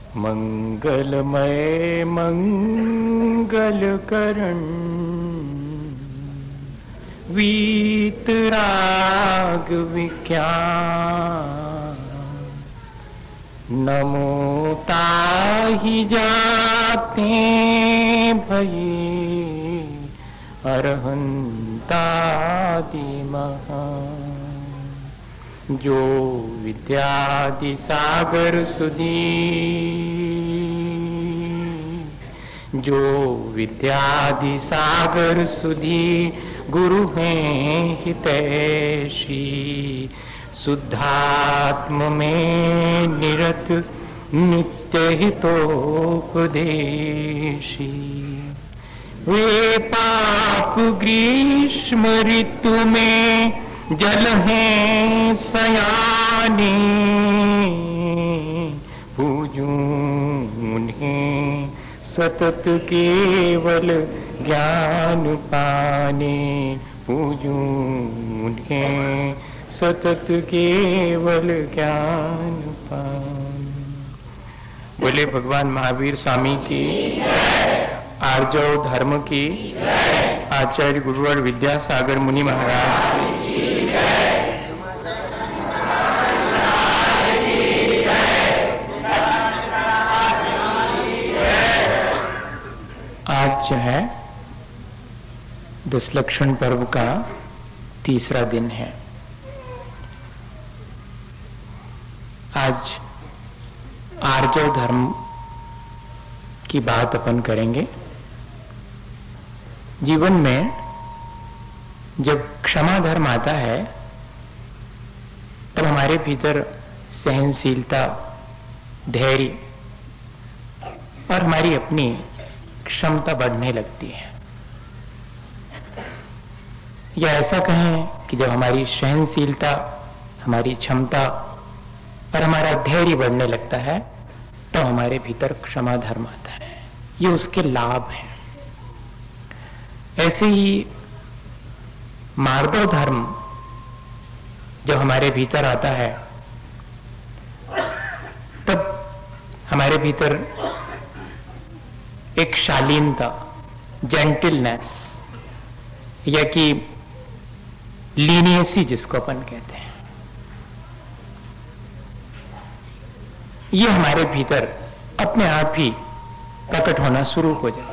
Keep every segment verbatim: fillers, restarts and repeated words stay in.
मंगलमय मंगलकरण वीतराग विज्ञान नमो ताहि जाते भये अरहंतादि महान। जो विद्यादि सागर सुधी जो विद्यादि सागर सुधी गुरु हैं हितैषी शुद्धात्म में निरत नित्य हितोपदेशी। वे पाप ग्रीष्म ऋतु में जल हैं सयाने पूजूं उन्हें सतत केवल ज्ञान पाने पूजूं उन्हें सतत केवल ज्ञान पाने। बोले भगवान महावीर स्वामी की, आर्जव धर्म की, आचार्य गुरुवर विद्यासागर मुनि महाराज की। आज जो है दशलक्षण पर्व का तीसरा दिन है। आज आर्जव धर्म की बात अपन करेंगे। जीवन में जब क्षमा धर्म आता है तब हमारे भीतर सहनशीलता, धैर्य और हमारी अपनी क्षमता बढ़ने लगती है। या ऐसा कहें कि जब हमारी सहनशीलता, हमारी क्षमता और हमारा धैर्य बढ़ने लगता है तो हमारे भीतर क्षमा धर्म आता है। ये उसके लाभ हैं। ऐसे ही मार्दव धर्म जब हमारे भीतर आता है तब हमारे भीतर एक शालीनता, जेंटलनेस या कि लीनियंसी जिसको अपन कहते हैं, ये हमारे भीतर अपने आप ही प्रकट होना शुरू हो जाती है।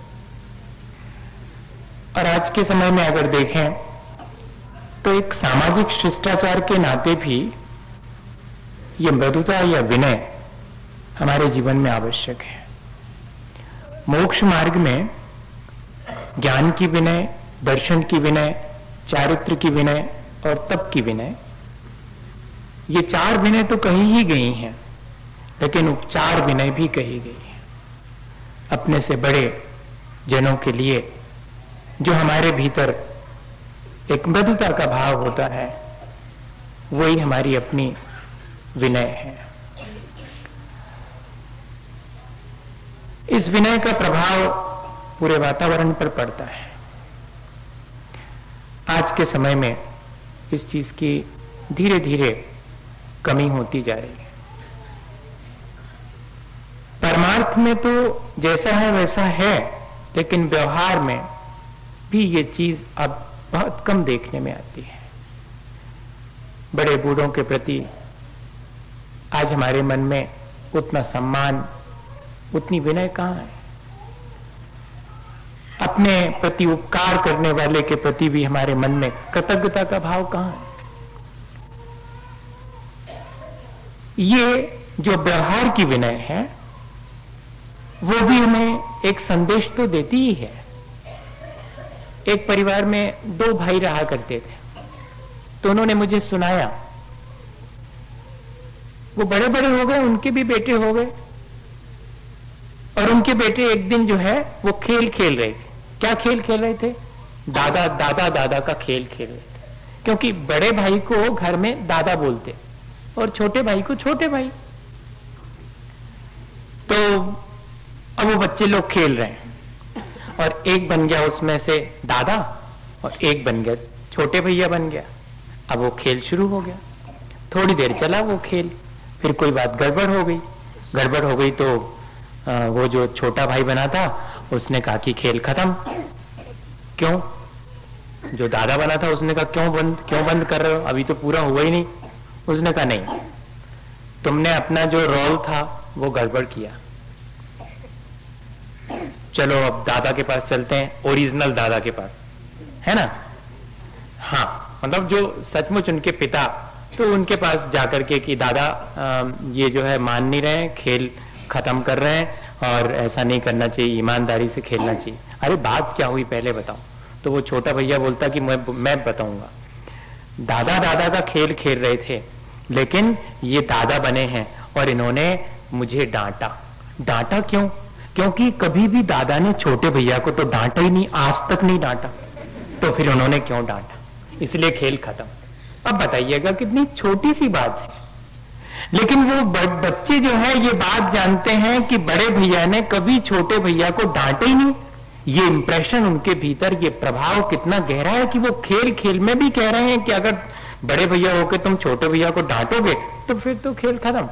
और आज के समय में अगर देखें तो एक सामाजिक शिष्टाचार के नाते भी ये मृदुता या विनय हमारे जीवन में आवश्यक है। मोक्ष मार्ग में ज्ञान की विनय, दर्शन की विनय, चारित्र की विनय और तप की विनय, ये चार विनय तो कही ही गई हैं, लेकिन उपचार विनय भी कही गई है। अपने से बड़े जनों के लिए जो हमारे भीतर एक मृदुता का भाव होता है, वही हमारी अपनी विनय है। इस विनय का प्रभाव पूरे वातावरण पर पड़ता है। आज के समय में इस चीज की धीरे धीरे कमी होती जा रही है। परमार्थ में तो जैसा है वैसा है, लेकिन व्यवहार में भी ये चीज अब बहुत कम देखने में आती है। बड़े बूढ़ों के प्रति आज हमारे मन में उतना सम्मान, उतनी विनय कहां है। अपने प्रति उपकार करने वाले के प्रति भी हमारे मन में कृतज्ञता का भाव कहां है। ये जो व्यवहार की विनय है वो भी हमें एक संदेश तो देती ही है। एक परिवार में दो भाई रहा करते थे, तो उन्होंने मुझे सुनाया। वो बड़े बड़े हो गए, उनके भी बेटे हो गए, और उनके बेटे एक दिन जो है वो खेल खेल रहे थे। क्या खेल खेल रहे थे? दादा दादा दादा का खेल खेल रहे थे। क्योंकि बड़े भाई को घर में दादा बोलते और छोटे भाई को छोटे भाई। तो अब वो बच्चे लोग खेल रहे हैं और एक बन गया उसमें से दादा और एक बन गया छोटे भैया बन गया। अब वो खेल शुरू हो गया। थोड़ी देर चला वो खेल, फिर कोई बात गड़बड़ हो गई। गड़बड़ हो गई तो वो जो छोटा भाई बना था उसने कहा कि खेल खत्म। क्यों? जो दादा बना था उसने कहा क्यों बंद क्यों बंद कर रहे हो, अभी तो पूरा हुआ ही नहीं। उसने कहा नहीं, तुमने अपना जो रोल था वो गड़बड़ किया, चलो अब दादा के पास चलते हैं, ओरिजिनल दादा के पास, है ना। हाँ, मतलब जो सचमुच उनके पिता, तो उनके पास जाकर के कि दादा ये जो है मान नहीं रहे हैं, खेल खत्म कर रहे हैं और ऐसा नहीं करना चाहिए, ईमानदारी से खेलना चाहिए। अरे बात क्या हुई पहले बताओ। तो वो छोटा भैया बोलता कि मैं मैं बताऊंगा। दादा दादा का खेल खेल रहे थे, लेकिन ये दादा बने हैं और इन्होंने मुझे डांटा। डांटा क्यों? क्योंकि कभी भी दादा ने छोटे भैया को तो डांटा ही नहीं, आज तक नहीं डांटा, तो फिर उन्होंने क्यों डांटा, इसलिए खेल खत्म। अब बताइएगा कितनी छोटी सी बात है, लेकिन वो बच्चे जो है ये बात जानते हैं कि बड़े भैया ने कभी छोटे भैया को डांटे ही नहीं। ये इंप्रेशन उनके भीतर, ये प्रभाव कितना गहरा है कि वो खेल खेल में भी कह रहे हैं कि अगर बड़े भैया होकर तुम छोटे भैया को डांटोगे तो फिर तो खेल खत्म।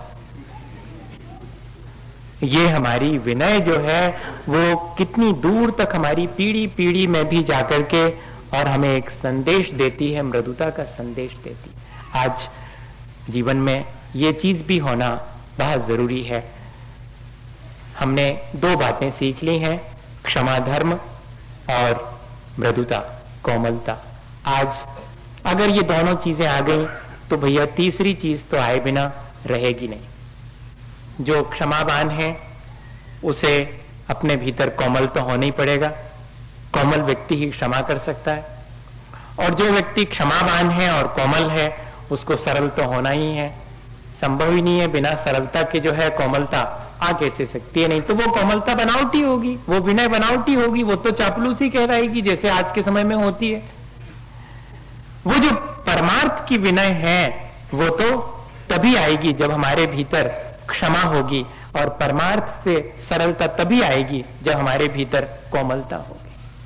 ये हमारी विनय जो है वो कितनी दूर तक हमारी पीढ़ी पीढ़ी में भी जाकर के और हमें एक संदेश देती है, मृदुता का संदेश देती है। आज जीवन में ये चीज भी होना बहुत जरूरी है। हमने दो बातें सीख ली हैं, क्षमा धर्म और मृदुता, कोमलता। आज अगर ये दोनों चीजें आ गई तो भैया तीसरी चीज तो आए बिना रहेगी नहीं। जो क्षमावान है उसे अपने भीतर कोमल तो होना ही पड़ेगा, कोमल व्यक्ति ही क्षमा कर सकता है। और जो व्यक्ति क्षमावान है और कोमल है उसको सरल तो होना ही है, संभव ही नहीं है बिना सरलता के जो है कोमलता आ कैसे सकती है। नहीं तो वो कोमलता बनावटी होगी, वो विनय बनावटी होगी, वो तो चापलूसी कहलाएगी जैसे आज के समय में होती है। वो जो परमार्थ की विनय है वो तो तभी आएगी जब हमारे भीतर क्षमा होगी, और परमार्थ से सरलता तभी आएगी जब हमारे भीतर कोमलता होगी।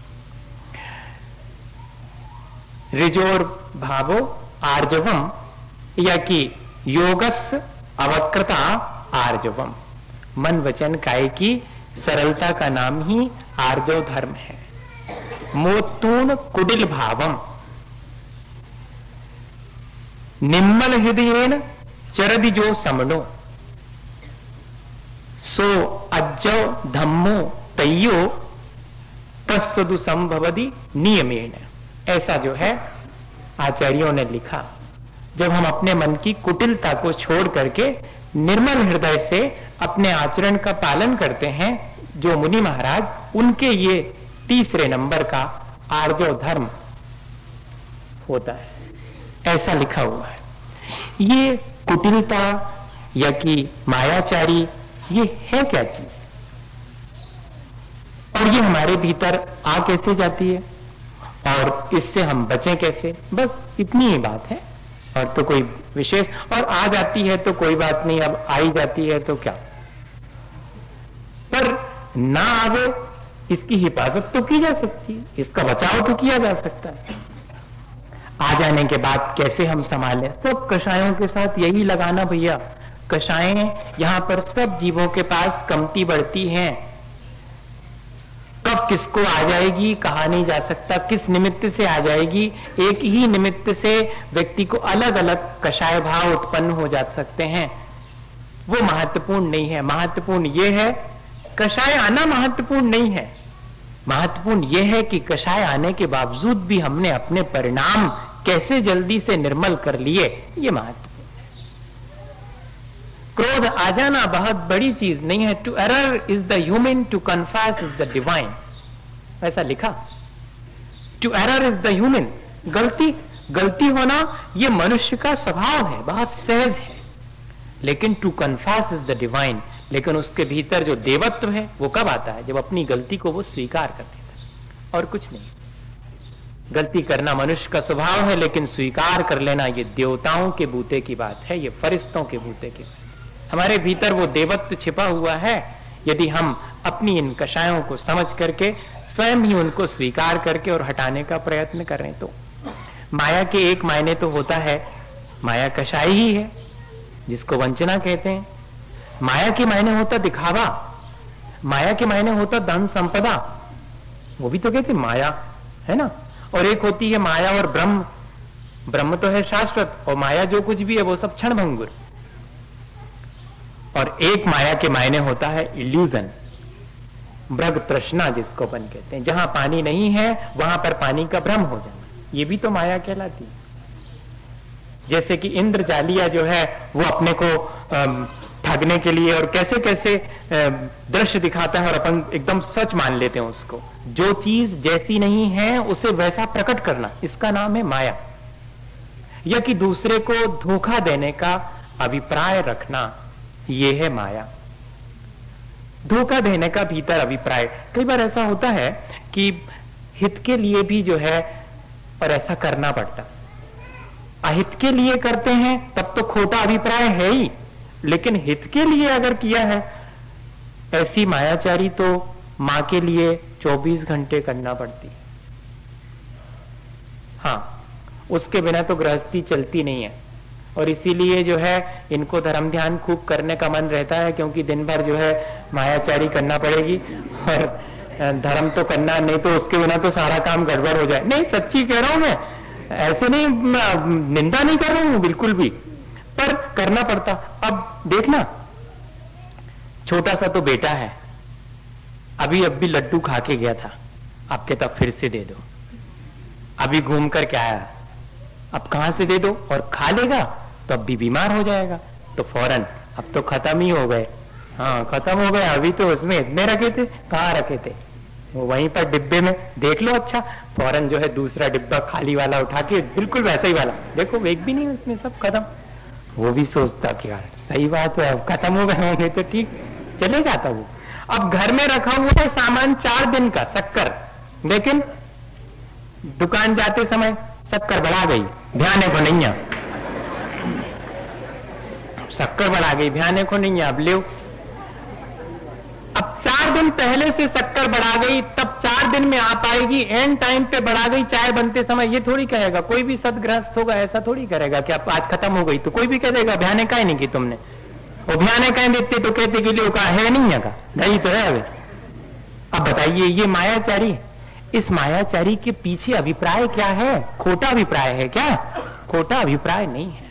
ऋजोर भावो आर्जवम, या कि योगस अवक्रता आर्जवम। मन वचन काय की सरलता का नाम ही आर्जव धर्म है। मोत्तून कुटिल भावम, निम्मल हृदयेन चरदिजो समणो, सो अज्जव धम्मो तय्यो तत्सदु संभवति नियमेन। ऐसा जो है आचार्यों ने लिखा, जब हम अपने मन की कुटिलता को छोड़ करके निर्मल हृदय से अपने आचरण का पालन करते हैं, जो मुनि महाराज उनके ये तीसरे नंबर का आर्जव धर्म होता है, ऐसा लिखा हुआ है। ये कुटिलता या कि मायाचारी, ये है क्या चीज, और ये हमारे भीतर आ कैसे जाती है, और इससे हम बचें कैसे, बस इतनी ही बात है। और तो कोई विशेष, और आ जाती है तो कोई बात नहीं, अब आई जाती है तो क्या, पर ना आवे इसकी हिफाजत तो की जा सकती है, इसका बचाव तो किया जा सकता है। आ जाने के बाद कैसे हम संभालें, सब कषायों के साथ यही लगाना भैया। कषायें यहां पर सब जीवों के पास कमती बढ़ती हैं, कब किसको आ जाएगी कहा नहीं जा सकता, किस निमित्त से आ जाएगी। एक ही निमित्त से व्यक्ति को अलग अलग कषाय भाव उत्पन्न हो जा सकते हैं, वो महत्वपूर्ण नहीं है। महत्वपूर्ण ये है, कषाय आना महत्वपूर्ण नहीं है, महत्वपूर्ण यह है कि कषाय आने के बावजूद भी हमने अपने परिणाम कैसे जल्दी से निर्मल कर लिए, ये महत्वपूर्ण है। क्रोध आ जाना बहुत बड़ी चीज नहीं है। To err is the human, to confess is the divine, ऐसा लिखा। To err is the human, गलती गलती होना ये मनुष्य का स्वभाव है, बहुत सहज है। लेकिन to confess is the divine, लेकिन उसके भीतर जो देवत्व है वो कब आता है, जब अपनी गलती को वो स्वीकार कर देता है, और कुछ नहीं। गलती करना मनुष्य का स्वभाव है, लेकिन स्वीकार कर लेना ये देवताओं के बूते की बात है, ये फरिश्तों के बूते की बात है। हमारे भीतर वो देवत्व छिपा हुआ है, यदि हम अपनी इन कषायों को समझ करके स्वयं ही उनको स्वीकार करके और हटाने का प्रयत्न करें तो। माया के एक मायने तो होता है, माया कषाय ही है, जिसको वंचना कहते हैं। माया के मायने होता दिखावा, माया के मायने होता धन संपदा, वो भी तो कहते माया है ना। और एक होती है माया और ब्रह्म, ब्रह्म तो है शाश्वत और माया जो कुछ भी है वो सब क्षण भंगुर। और एक माया के मायने होता है इल्यूजन, मृग तृष्णा जिसको अपन कहते हैं, जहां पानी नहीं है वहां पर पानी का भ्रम हो जाना, ये भी तो माया कहलाती है। जैसे कि इंद्रजालिया जो है वो अपने को ठगने के लिए और कैसे कैसे दृश्य दिखाता है और अपन एकदम सच मान लेते हैं उसको। जो चीज जैसी नहीं है उसे वैसा प्रकट करना, इसका नाम है माया। या कि दूसरे को धोखा देने का अभिप्राय रखना, यह है माया। धोखा देने का भीतर अभिप्राय। कई बार ऐसा होता है कि हित के लिए भी जो है और ऐसा करना पड़ता, अहित के लिए करते हैं तब तो खोटा अभिप्राय है ही, लेकिन हित के लिए अगर किया है ऐसी मायाचारी तो मां के लिए चौबीस घंटे करना पड़ती है। हां, उसके बिना तो गृहस्थी चलती नहीं है। और इसीलिए जो है इनको धर्म ध्यान खूब करने का मन रहता है, क्योंकि दिन भर जो है मायाचारी करना पड़ेगी और धर्म तो करना, नहीं तो उसके बिना तो सारा काम गड़बड़ हो जाए। नहीं, सच्ची कह रहा हूं मैं, ऐसे नहीं, निंदा नहीं कर रहा हूं बिल्कुल भी, पर करना पड़ता। अब देखना, छोटा सा तो बेटा है, अभी अब भी लड्डू खा के गया था, अब कहता फिर से दे दो। अभी घूम कर क्या आया, अब कहां से दे दो, और खा लेगा तो अब भी बीमार हो जाएगा, तो फौरन अब तो खत्म ही हो गए। हाँ, खत्म हो गए, अभी तो उसमें इतने रखे थे, कहां रखे थे, वो वहीं पर डिब्बे में देख लो। अच्छा, फौरन जो है दूसरा डिब्बा खाली वाला उठा के, बिल्कुल वैसा ही वाला, देखो एक भी नहीं उसमें, सब खत्म। वो भी सोचता कि यार सही बात है, अब खत्म हो गए होंगे तो ठीक चले जाता वो। अब घर में रखा हुआ है सामान चार दिन का, शक्कर, लेकिन दुकान जाते समय शक्कर बढ़ा गई, ध्यान को नहीं है, शक्कर बढ़ा गई, ध्यान को नहीं है, अब ले। अब चार दिन पहले से शक्कर बढ़ा गई, तब चार दिन में आ पाएगी, एंड टाइम पे बढ़ा गई चाय बनते समय, ये थोड़ी कहेगा कोई भी सदगृहस्थ होगा, ऐसा थोड़ी करेगा कि अब आज खत्म हो गई तो कोई भी कह देगा ध्यान का ही नहीं की तुमने, और ध्यान का ही देते तो कहते कि लोग है नहीं है का, नहीं तो है अभी। अब बताइए, ये मायाचारी, इस मायाचारी के पीछे अभिप्राय क्या है? खोटा अभिप्राय है क्या? खोटा अभिप्राय नहीं है,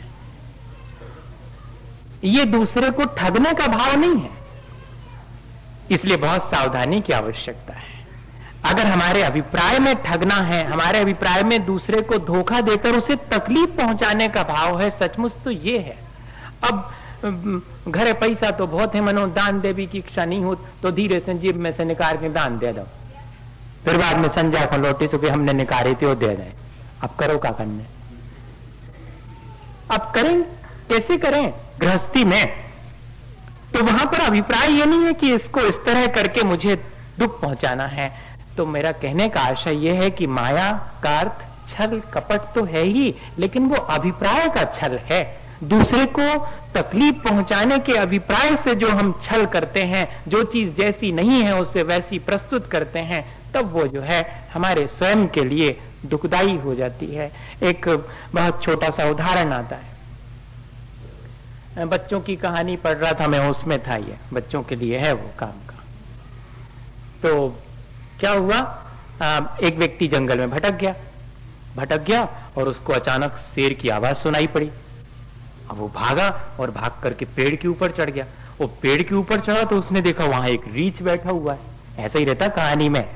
ये दूसरे को ठगने का भाव नहीं है। इसलिए बहुत सावधानी की आवश्यकता है। अगर हमारे अभिप्राय में ठगना है, हमारे अभिप्राय में दूसरे को धोखा देकर उसे तकलीफ पहुंचाने का भाव है, सचमुच तो ये है। अब घरे पैसा तो बहुत है, मनो दान देवी की इच्छा नहीं हो तो धीरे से जेब में से निकाल के दान दे दो, फिर बाद में संजय को लौटी सो हमने निकाली थी वो दे दें। अब करो क्या करने, अब करें कैसे करें? गृहस्थी में तो वहां पर अभिप्राय ये नहीं है कि इसको इस तरह करके मुझे दुख पहुंचाना है। तो मेरा कहने का आशय यह है कि माया का अर्थ छल कपट तो है ही, लेकिन वो अभिप्राय का छल है। दूसरे को तकलीफ पहुंचाने के अभिप्राय से जो हम छल करते हैं, जो चीज जैसी नहीं है उसे वैसी प्रस्तुत करते हैं, तब वो जो है हमारे स्वयं के लिए दुखदाई हो जाती है। एक बहुत छोटा सा उदाहरण आता है, बच्चों की कहानी पढ़ रहा था मैं, उसमें था ये, बच्चों के लिए है वो काम का। तो क्या हुआ, एक व्यक्ति जंगल में भटक गया भटक गया और उसको अचानक शेर की आवाज सुनाई पड़ी। अब वो भागा और भाग करके पेड़ के ऊपर चढ़ गया। वो पेड़ के ऊपर चढ़ा तो उसने देखा वहां एक रीछ बैठा हुआ है, ऐसा ही रहता कहानी में।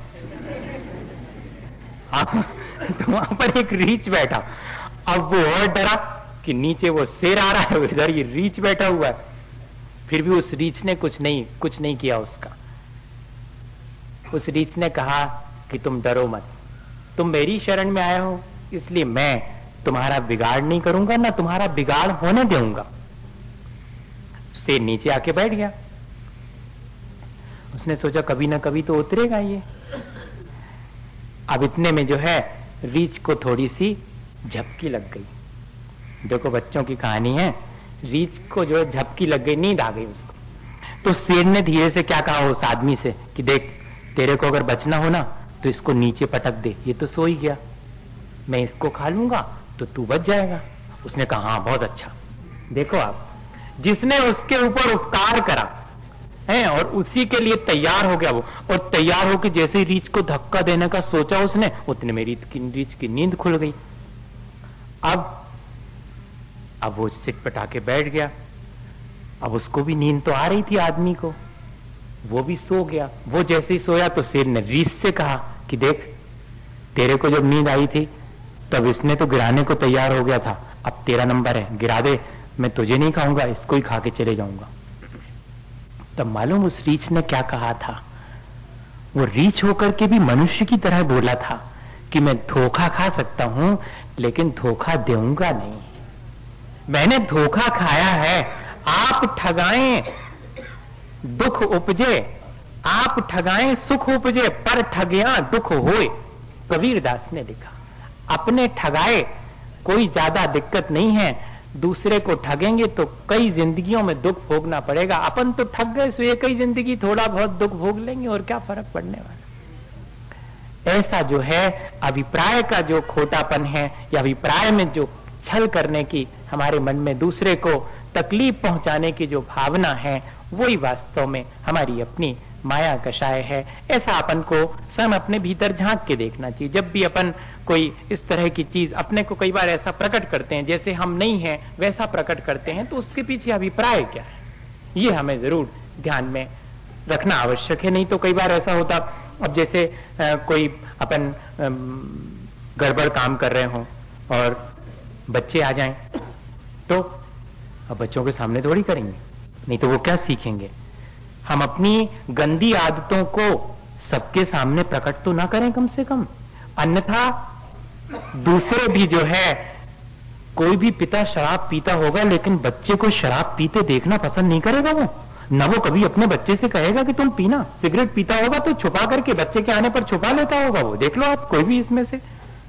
तो वहां पर एक रीछ बैठा। अब वो और डरा कि नीचे वो शेर आ रहा है, इधर ये रीछ बैठा हुआ है। फिर भी उस रीछ ने कुछ नहीं कुछ नहीं किया उसका। उस रीछ ने कहा कि तुम डरो मत, तुम मेरी शरण में आए हो, इसलिए मैं तुम्हारा बिगाड़ नहीं करूंगा, ना तुम्हारा बिगाड़ होने दूंगा। शेर नीचे आके बैठ गया। उसने सोचा कभी ना कभी तो उतरेगा ये। अब इतने में जो है रीछ को थोड़ी सी झपकी लग गई। देखो बच्चों की कहानी है, रीछ को जो झपकी लग गई, नींद आ गई उसको। तो शेर ने धीरे से क्या कहा उस आदमी से कि देख, तेरे को अगर बचना हो ना तो इसको नीचे पटक दे, ये तो सो ही गया, मैं इसको खा लूंगा तो तू बच जाएगा। उसने कहा हाँ बहुत अच्छा। देखो आप, जिसने उसके ऊपर उपकार करा है और उसी के लिए तैयार हो गया वो, और तैयार होकर जैसे ही रीछ को धक्का देने का सोचा उसने, उतने में रीछ की रीछ की नींद खुल गई। अब अब वो सिट पटा के बैठ गया। अब उसको भी नींद तो आ रही थी आदमी को, वो भी सो गया। वो जैसे ही सोया तो शेर ने रीछ से कहा कि देख, तेरे को जब नींद आई थी तब इसने तो गिराने को तैयार हो गया था, अब तेरा नंबर है, गिरा दे, मैं तुझे नहीं खाऊंगा, इसको ही खा के चले जाऊंगा। तब मालूम उस रीछ ने क्या कहा था? वो रीछ होकर के भी मनुष्य की तरह बोला था कि मैं धोखा खा सकता हूं लेकिन धोखा दूंगा नहीं। मैंने धोखा खाया है, आप ठगाएं दुख उपजे, आप ठगाएं सुख उपजे, पर ठगिया दुख होए, कबीरदास ने लिखा। अपने ठगाए कोई ज्यादा दिक्कत नहीं है, दूसरे को ठगेंगे तो कई जिंदगियों में दुख भोगना पड़ेगा। अपन तो ठग गए सो एक ही जिंदगी थोड़ा बहुत दुख भोग लेंगे, और क्या फर्क पड़ने वाला। ऐसा जो है अभिप्राय का जो खोटापन है, या अभिप्राय में जो छल करने की हमारे मन में दूसरे को तकलीफ पहुंचाने की जो भावना है, वही वास्तव में हमारी अपनी माया कषाय है। ऐसा अपन को स्वयं अपने भीतर झांक के देखना चाहिए। जब भी अपन कोई इस तरह की चीज अपने को कई बार ऐसा प्रकट करते हैं जैसे हम नहीं हैं वैसा प्रकट करते हैं, तो उसके पीछे अभिप्राय क्या है, ये हमें जरूर ध्यान में रखना आवश्यक है। नहीं तो कई बार ऐसा होता, अब जैसे आ, कोई अपन गड़बड़ काम कर रहे हो और बच्चे आ जाएं, तो अब बच्चों के सामने थोड़ी करेंगे, नहीं तो वो क्या सीखेंगे। हम अपनी गंदी आदतों को सबके सामने प्रकट तो ना करें कम से कम, अन्यथा दूसरे भी जो है, कोई भी पिता शराब पीता होगा लेकिन बच्चे को शराब पीते देखना पसंद नहीं करेगा वो, ना वो कभी अपने बच्चे से कहेगा कि तुम पीना। सिगरेट पीता होगा तो छुपा करके बच्चे के आने पर छुपा लेता होगा वो, देख लो आप कोई भी इसमें से।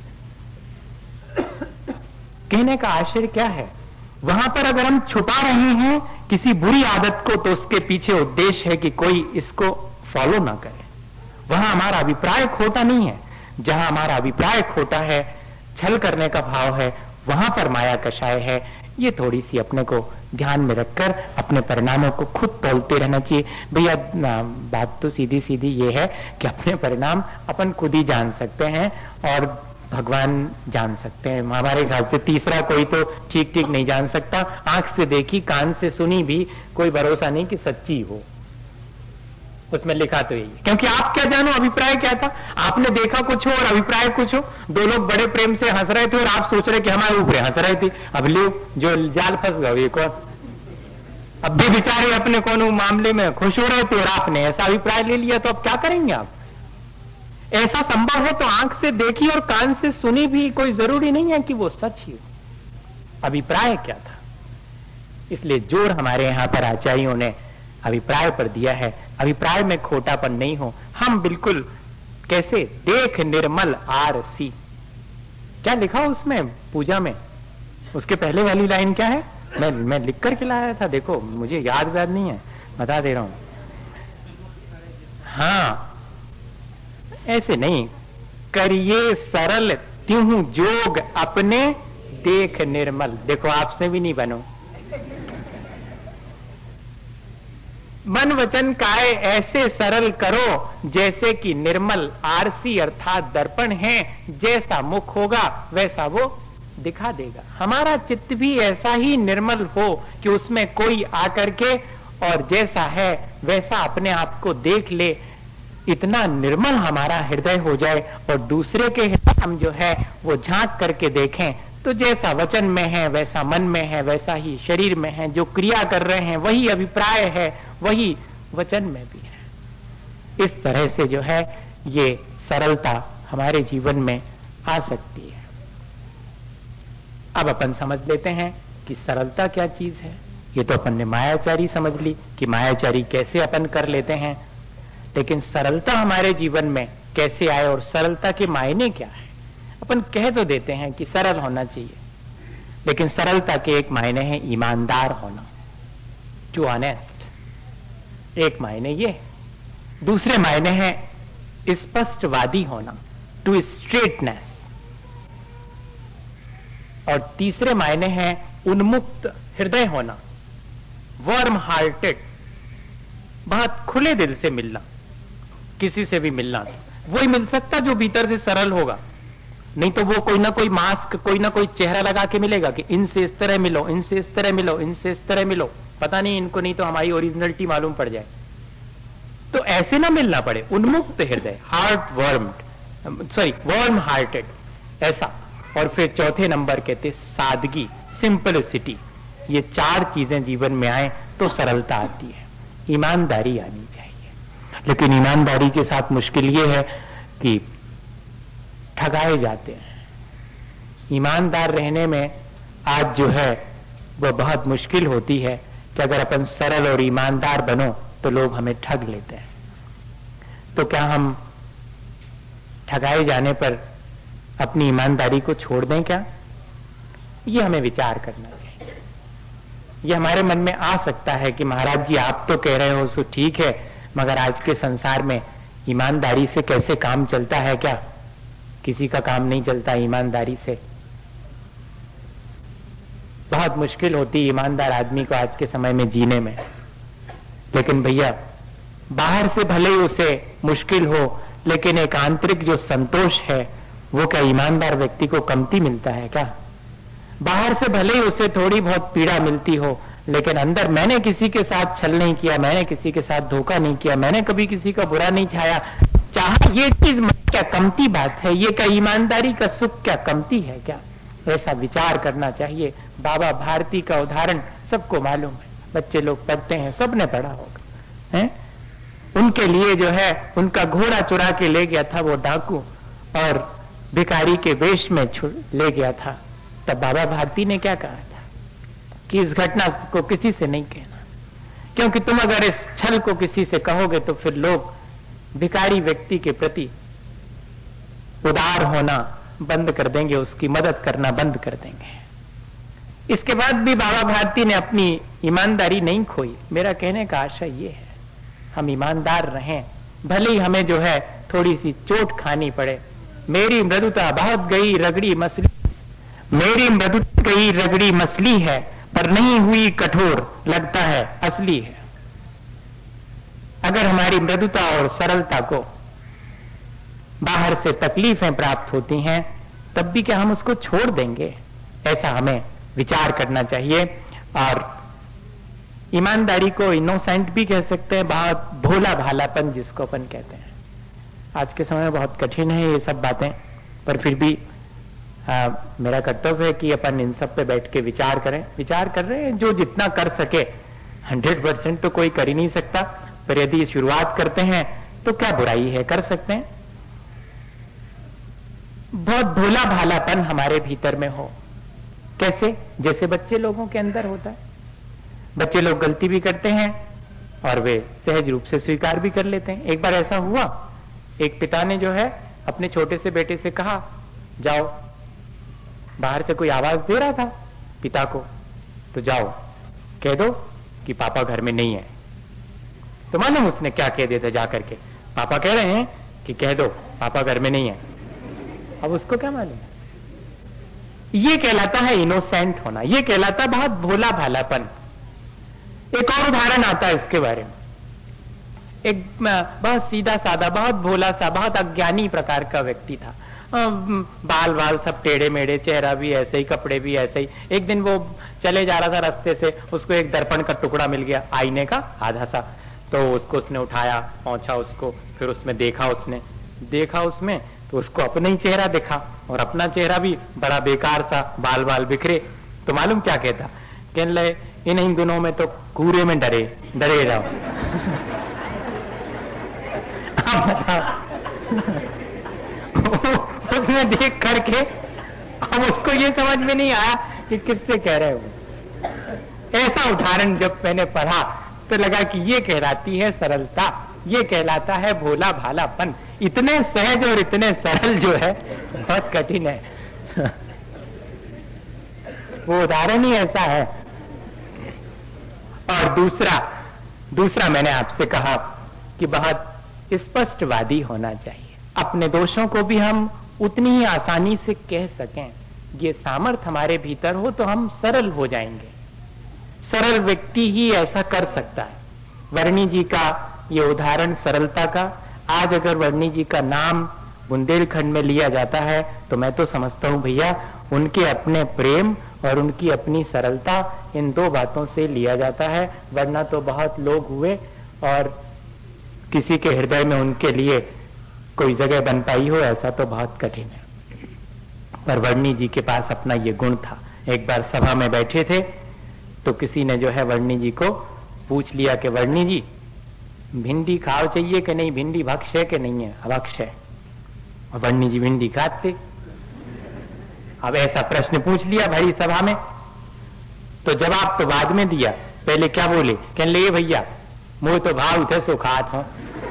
कहने का आशय क्या है, वहां पर अगर हम छुपा रहे हैं किसी बुरी आदत को, तो उसके पीछे उद्देश्य है कि कोई इसको फॉलो ना करे। वहां हमारा अभिप्राय खोटा नहीं है। जहां हमारा अभिप्राय खोटा है, छल करने का भाव है, वहां पर माया कषाय है। ये थोड़ी सी अपने को ध्यान में रखकर अपने परिणामों को खुद तौलते रहना चाहिए। भैया बात तो सीधी सीधी ये है कि अपने परिणाम अपन खुद ही जान सकते हैं और भगवान जान सकते हैं। हमारे ख्याल से तीसरा कोई तो ठीक ठीक नहीं जान सकता। आंख से देखी कान से सुनी भी कोई भरोसा नहीं कि सच्ची हो, उसमें लिखा तो यही। क्योंकि आप क्या जानो अभिप्राय क्या था, आपने देखा कुछ हो और अभिप्राय कुछ हो। दो लोग बड़े प्रेम से हंस रहे थे और आप सोच रहे कि हमारे ऊपर हंस रहे थे, अब लो जो जाल फंस गए ये कौन। अब भी बेचारे अपने कौन मामले में खुश हो रहे थे और आपने ऐसा अभिप्राय ले लिया, तो अब क्या करेंगे आप। ऐसा संभव है तो आंख से देखी और कान से सुनी भी कोई जरूरी नहीं है कि वो सच ही हो। अभिप्राय क्या था, इसलिए जोर हमारे यहां पर आचार्यों ने अभिप्राय पर दिया है। अभिप्राय में खोटापन नहीं हो। हम बिल्कुल कैसे देख निर्मल आरसी, क्या लिखा उसमें पूजा में, उसके पहले वाली लाइन क्या है, मैं मैं लिख करके लाया था, देखो मुझे याद याद नहीं है, बता दे रहा हूं। हाँ, ऐसे नहीं, करिए सरल त्यों जोग अपने देख निर्मल। देखो आपसे भी नहीं बनो, मन वचन काय ऐसे सरल करो जैसे कि निर्मल आरसी अर्थात दर्पण है, जैसा मुख होगा वैसा वो दिखा देगा। हमारा चित्त भी ऐसा ही निर्मल हो कि उसमें कोई आकर के और जैसा है वैसा अपने आप को देख ले। इतना निर्मल हमारा हृदय हो जाए और दूसरे के हृदय हम जो है वो झांक करके देखें, तो जैसा वचन में है वैसा मन में है, वैसा ही शरीर में है, जो क्रिया कर रहे हैं वही अभिप्राय है, वही वचन में भी है। इस तरह से जो है ये सरलता हमारे जीवन में आ सकती है। अब अपन समझ लेते हैं कि सरलता क्या चीज है। ये तो अपन ने मायाचारी समझ ली कि मायाचारी कैसे अपन कर लेते हैं, लेकिन सरलता हमारे जीवन में कैसे आए और सरलता के मायने क्या है। अपन कह तो देते हैं कि सरल होना चाहिए, लेकिन सरलता के एक मायने हैं ईमानदार होना, टू ऑनेस्ट, एक मायने ये। दूसरे मायने हैं स्पष्टवादी होना, टू स्ट्रेटनेस। और तीसरे मायने हैं उन्मुक्त हृदय होना, वार्म हार्टेड, बहुत खुले दिल से मिलना, किसी से भी मिलना, वही मिल सकता जो भीतर से सरल होगा। नहीं तो वो कोई ना कोई मास्क, कोई ना कोई चेहरा लगा के मिलेगा कि इनसे इस तरह मिलो, इनसे इस तरह मिलो, इनसे इस तरह मिलो, पता नहीं इनको नहीं तो हमारी ओरिजिनलिटी मालूम पड़ जाए। तो ऐसे ना मिलना पड़े, उन्मुक्त हृदय, heart warmed, sorry warm hearted, ऐसा। और फिर चौथे नंबर कहते सादगी, सिंपलिसिटी। ये चार चीजें जीवन में आए तो सरलता आती है। ईमानदारी आनी चाहिए, लेकिन ईमानदारी के साथ मुश्किल ये है कि ठगाए जाते हैं। ईमानदार रहने में आज जो है वह बहुत मुश्किल होती है कि अगर अपन सरल और ईमानदार बनो तो लोग हमें ठग लेते हैं। तो क्या हम ठगाए जाने पर अपनी ईमानदारी को छोड़ दें क्या? ये हमें विचार करना चाहिए। ये हमारे मन में आ सकता है कि महाराज जी आप तो कह रहे हो सो ठीक है, मगर आज के संसार में ईमानदारी से कैसे काम चलता है क्या? किसी का काम नहीं चलता ईमानदारी से। बहुत मुश्किल होती ईमानदार आदमी को आज के समय में जीने में। लेकिन भैया बाहर से भले ही उसे मुश्किल हो, लेकिन एक आंतरिक जो संतोष है वो क्या ईमानदार व्यक्ति को कमती मिलता है क्या? बाहर से भले ही उसे थोड़ी बहुत पीड़ा मिलती हो, लेकिन अंदर मैंने किसी के साथ छल नहीं किया, मैंने किसी के साथ धोखा नहीं किया, मैंने कभी किसी का बुरा नहीं चाहा, चाहा, ये चीज क्या कमती बात है? ये क्या ईमानदारी का सुख क्या कमती है क्या? ऐसा विचार करना चाहिए। बाबा भारती का उदाहरण सबको मालूम है, बच्चे लोग पढ़ते हैं, सबने पढ़ा होगा है? उनके लिए जो है उनका घोड़ा चुरा के ले गया था वो डाकू, और भिखारी के वेश में ले गया था। तब बाबा भारती ने क्या कहा था कि इस घटना को किसी से नहीं कहना, क्योंकि तुम अगर इस छल को किसी से कहोगे तो फिर लोग भिखारी व्यक्ति के प्रति उदार होना बंद कर देंगे, उसकी मदद करना बंद कर देंगे। इसके बाद भी बाबा भारती ने अपनी ईमानदारी नहीं खोई। मेरा कहने का आशय ये है, हम ईमानदार रहें, भले ही हमें जो है थोड़ी सी चोट खानी पड़े। मेरी मृदुता बहुत गई रगड़ी मसली, मेरी मृदुता गई रगड़ी मसली है, पर नहीं हुई कठोर, लगता है असली है। अगर हमारी मृदुता और सरलता को बाहर से तकलीफें प्राप्त होती हैं, तब भी क्या हम उसको छोड़ देंगे? ऐसा हमें विचार करना चाहिए। और ईमानदारी को इनोसेंट भी कह सकते हैं, बहुत भोला भालापन जिसको अपन कहते हैं। आज के समय में बहुत कठिन है ये सब बातें, पर फिर भी आ, मेरा कर्तव्य है कि अपन इन सब पे बैठ के विचार करें। विचार कर रहे हैं, जो जितना कर सके। हंड्रेड परसेंट तो कोई कर ही नहीं सकता, पर यदि शुरुआत करते हैं तो क्या बुराई है, कर सकते हैं। बहुत भोला भालापन हमारे भीतर में हो। कैसे? जैसे बच्चे लोगों के अंदर होता है। बच्चे लोग गलती भी करते हैं और वे सहज रूप से स्वीकार भी कर लेते हैं। एक बार ऐसा हुआ, एक पिता ने जो है अपने छोटे से बेटे से कहा, जाओ, बाहर से कोई आवाज दे रहा था पिता को, तो जाओ कह दो कि पापा घर में नहीं है। तो मालूम उसने क्या कह दिया था जाकर के, पापा कह रहे हैं कि कह दो पापा घर में नहीं है। अब उसको क्या मालूम? ये कहलाता है इनोसेंट होना, ये कहलाता बहुत भोला भालापन। एक और उदाहरण आता है इसके बारे में। एक बहुत सीधा साधा, बहुत भोला सा, बहुत अज्ञानी प्रकार का व्यक्ति था। बाल बाल सब टेढ़े मेढ़े, चेहरा भी ऐसे ही, कपड़े भी ऐसे ही। एक दिन वो चले जा रहा था रास्ते से, उसको एक दर्पण का टुकड़ा मिल गया, आईने का आधा सा। तो उसको उसने उठाया, पहुंचा उसको, फिर उसमें देखा, उसने देखा उसमें तो उसको अपना ही चेहरा दिखा, और अपना चेहरा भी बड़ा बेकार सा, बाल बाल बिखरे। तो मालूम क्या कहता? कहने लगे, इन इन दिनों में तो कूड़े में डरे डरे जाओ। उसने देख करके अब उसको ये समझ में नहीं आया कि किससे कह रहे हो। ऐसा उदाहरण जब मैंने पढ़ा तो लगा कि ये कहलाती है सरलता, ये कहलाता है भोला भालापन। इतने सहज और इतने सरल जो है बहुत कठिन है। वो उदाहरण ही ऐसा है। और दूसरा दूसरा मैंने आपसे कहा कि बहुत स्पष्टवादी होना चाहिए। अपने दोषों को भी हम उतनी ही आसानी से कह सकें। ये सामर्थ हमारे भीतर हो तो हम सरल हो जाएंगे। सरल व्यक्ति ही ऐसा कर सकता है। वर्णी जी का ये उदाहरण सरलता का, आज अगर वर्णी जी का नाम बुंदेलखंड में लिया जाता है तो मैं तो समझता हूं भैया उनके अपने प्रेम और उनकी अपनी सरलता, इन दो बातों से लिया जाता है, वरना तो बहुत लोग हुए और किसी के हृदय में उनके लिए कोई जगह बन पाई हो ऐसा तो बहुत कठिन है। पर वर्णी जी के पास अपना ये गुण था। एक बार सभा में बैठे थे तो किसी ने जो है वर्णी जी को पूछ लिया कि वर्णी जी भिंडी खाओ चाहिए कि नहीं, भिंडी भक्ष है कि नहीं है? अभक्ष है। और वर्णी जी भिंडी खाते। अब ऐसा प्रश्न पूछ लिया भरी सभा में, तो जवाब तो बाद में दिया, पहले क्या बोले, कहने लगे भैया मुझे तो भाव थे सो खात हूं।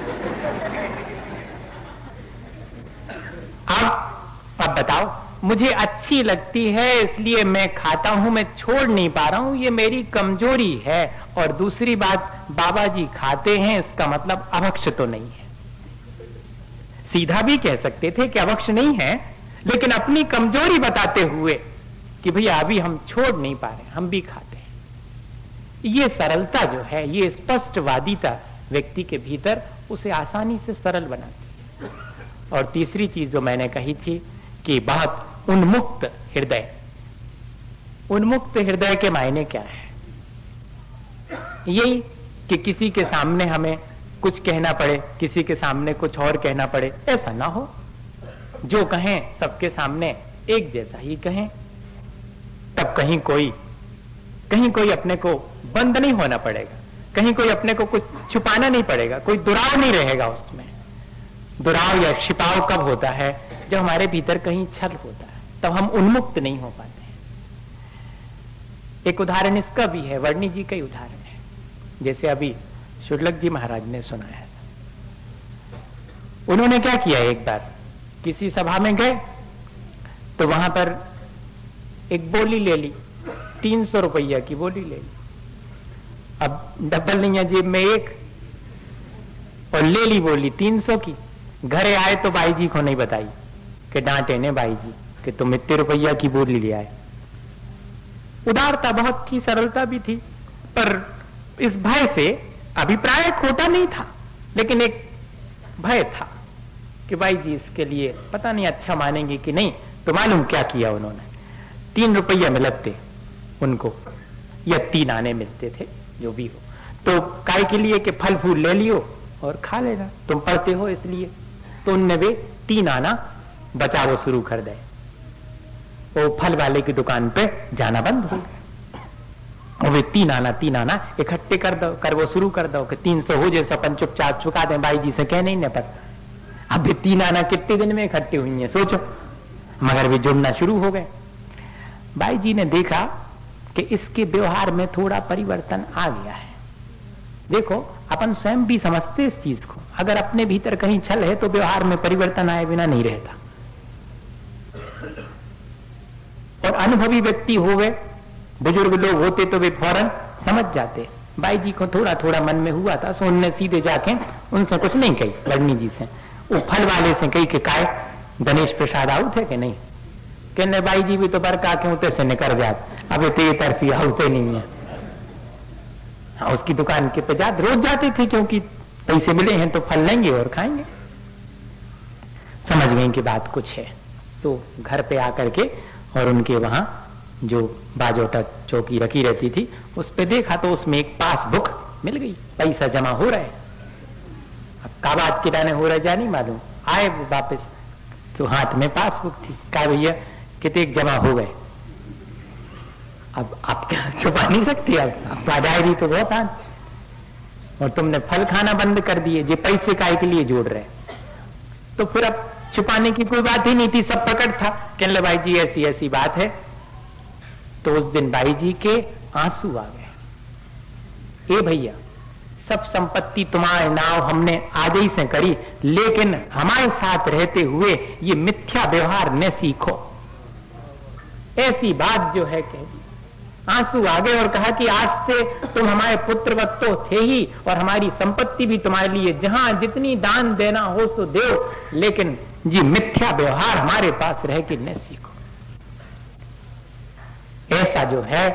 अब अब बताओ, मुझे अच्छी लगती है इसलिए मैं खाता हूं, मैं छोड़ नहीं पा रहा हूं, ये मेरी कमजोरी है। और दूसरी बात, बाबा जी खाते हैं इसका मतलब अभक्ष तो नहीं है। सीधा भी कह सकते थे कि अभक्ष नहीं है, लेकिन अपनी कमजोरी बताते हुए कि भैया अभी हम छोड़ नहीं पा रहे, हम भी खाते हैं। ये सरलता जो है, ये स्पष्टवादिता व्यक्ति के भीतर उसे आसानी से सरल बनाती है। और तीसरी चीज जो मैंने कही थी कि बहुत उन्मुक्त हृदय, उन्मुक्त हृदय के मायने क्या है? यही कि किसी के सामने हमें कुछ कहना पड़े, किसी के सामने कुछ और कहना पड़े, ऐसा ना हो। जो कहें सबके सामने एक जैसा ही कहें, तब कहीं कोई कहीं कोई अपने को बंद नहीं होना पड़ेगा, कहीं कोई अपने को कुछ छुपाना नहीं पड़ेगा, कोई दुराव नहीं रहेगा उसमें। दुराव या छिपाव कब होता है? जब हमारे भीतर कहीं छल होता है, तब हम उन्मुक्त नहीं हो पाते हैं। एक उदाहरण इसका भी है, वर्णी जी का ही उदाहरण है। जैसे अभी शुक्लक जी महाराज ने सुनाया है, उन्होंने क्या किया, एक बार किसी सभा में गए तो वहां पर एक बोली ले ली, तीन सौ रुपया की बोली ले ली। अब डबल नहीं है जेब में एक, और ले ली बोली तीन सौ की। घरे आए तो बाई जी को नहीं बताई कि डांटे ने बाई जी कि तुम इतने रुपया की बोली ले आए। उदारता बहुत थी, सरलता भी थी, पर इस भय से, अभिप्राय खोटा नहीं था, लेकिन एक भय था कि भाई जी इसके लिए पता नहीं अच्छा मानेंगे कि नहीं। तो मालूम क्या किया उन्होंने, तीन रुपया मिलते उनको या तीन आने मिलते थे, जो भी हो, तो काय के लिए कि फल फूल ले लियो और खा लेना, तुम पढ़ते हो इसलिए। तो उनने वे तीन आना बचाव शुरू कर दे। वो फल वाले की दुकान पे जाना बंद हो गया, और वे तीन आना तीन आना इकट्ठे कर दो, कर वो शुरू कर दो कि तीन सौ हो जैसा अपन चुपचाप चुका दें, बाई जी से कह नहीं न पर। अब ये तीन आना कितने दिन में इकट्ठे हुई है सोचो, मगर वे जुड़ना शुरू हो गए। बाई जी ने देखा कि इसके व्यवहार में थोड़ा परिवर्तन आ गया है। देखो अपन स्वयं भी समझते इस चीज को, अगर अपने भीतर कहीं छल है तो व्यवहार में परिवर्तन आए बिना नहीं रहता। और अनुभवी व्यक्ति हो गए, बुजुर्ग लोग होते तो वे फौरन समझ जाते। बाई जी को थोड़ा थोड़ा मन में हुआ था, सो उनने सीधे जाके उनसे कुछ नहीं कही, वर्णी जी से, वो फल वाले से कही कि काय गणेश प्रसाद आउट है कि नहीं? कहने बाई जी भी तो बरका के उते से निकल जात, अब तेरी तरफी आउते नहीं है। हाँ, उसकी दुकान के पे जात रोज जाते थे, क्योंकि पैसे मिले हैं तो फल लेंगे और खाएंगे। समझ गए कि बात कुछ है। सो घर पे आकर के और उनके वहां जो बाजोटा चौकी रखी रहती थी उस पे देखा तो उसमें एक पासबुक मिल गई, पैसा जमा हो रहा है। अब का बात किराने हो रहा जा नहीं मालूम, आए वो वापस तो हाथ में पासबुक थी। कहा भैया कितने जमा हो गए? अब आप क्या छुपा नहीं सकते, अब डायरी तो बहुत आन, और तुमने फल खाना बंद कर दिए, जो पैसे काय के लिए जोड़ रहे, तो फिर अब छुपाने की कोई बात ही नहीं थी, सब प्रकट था। कहने भाई जी ऐसी ऐसी बात है। तो उस दिन बाई जी के आंसू आ गए। ए भैया, सब संपत्ति तुम्हारे नाव हमने आदि से करी, लेकिन हमारे साथ रहते हुए ये मिथ्या व्यवहार न सीखो। ऐसी बात जो है कह दी। आंसू आ गए और कहा कि आज से तुम हमारे पुत्र वक्त तो थे ही, और हमारी संपत्ति भी तुम्हारे लिए, जहां जितनी दान देना हो सो दो, लेकिन जी मिथ्या व्यवहार हमारे पास रह के न सीखो। ऐसा जो है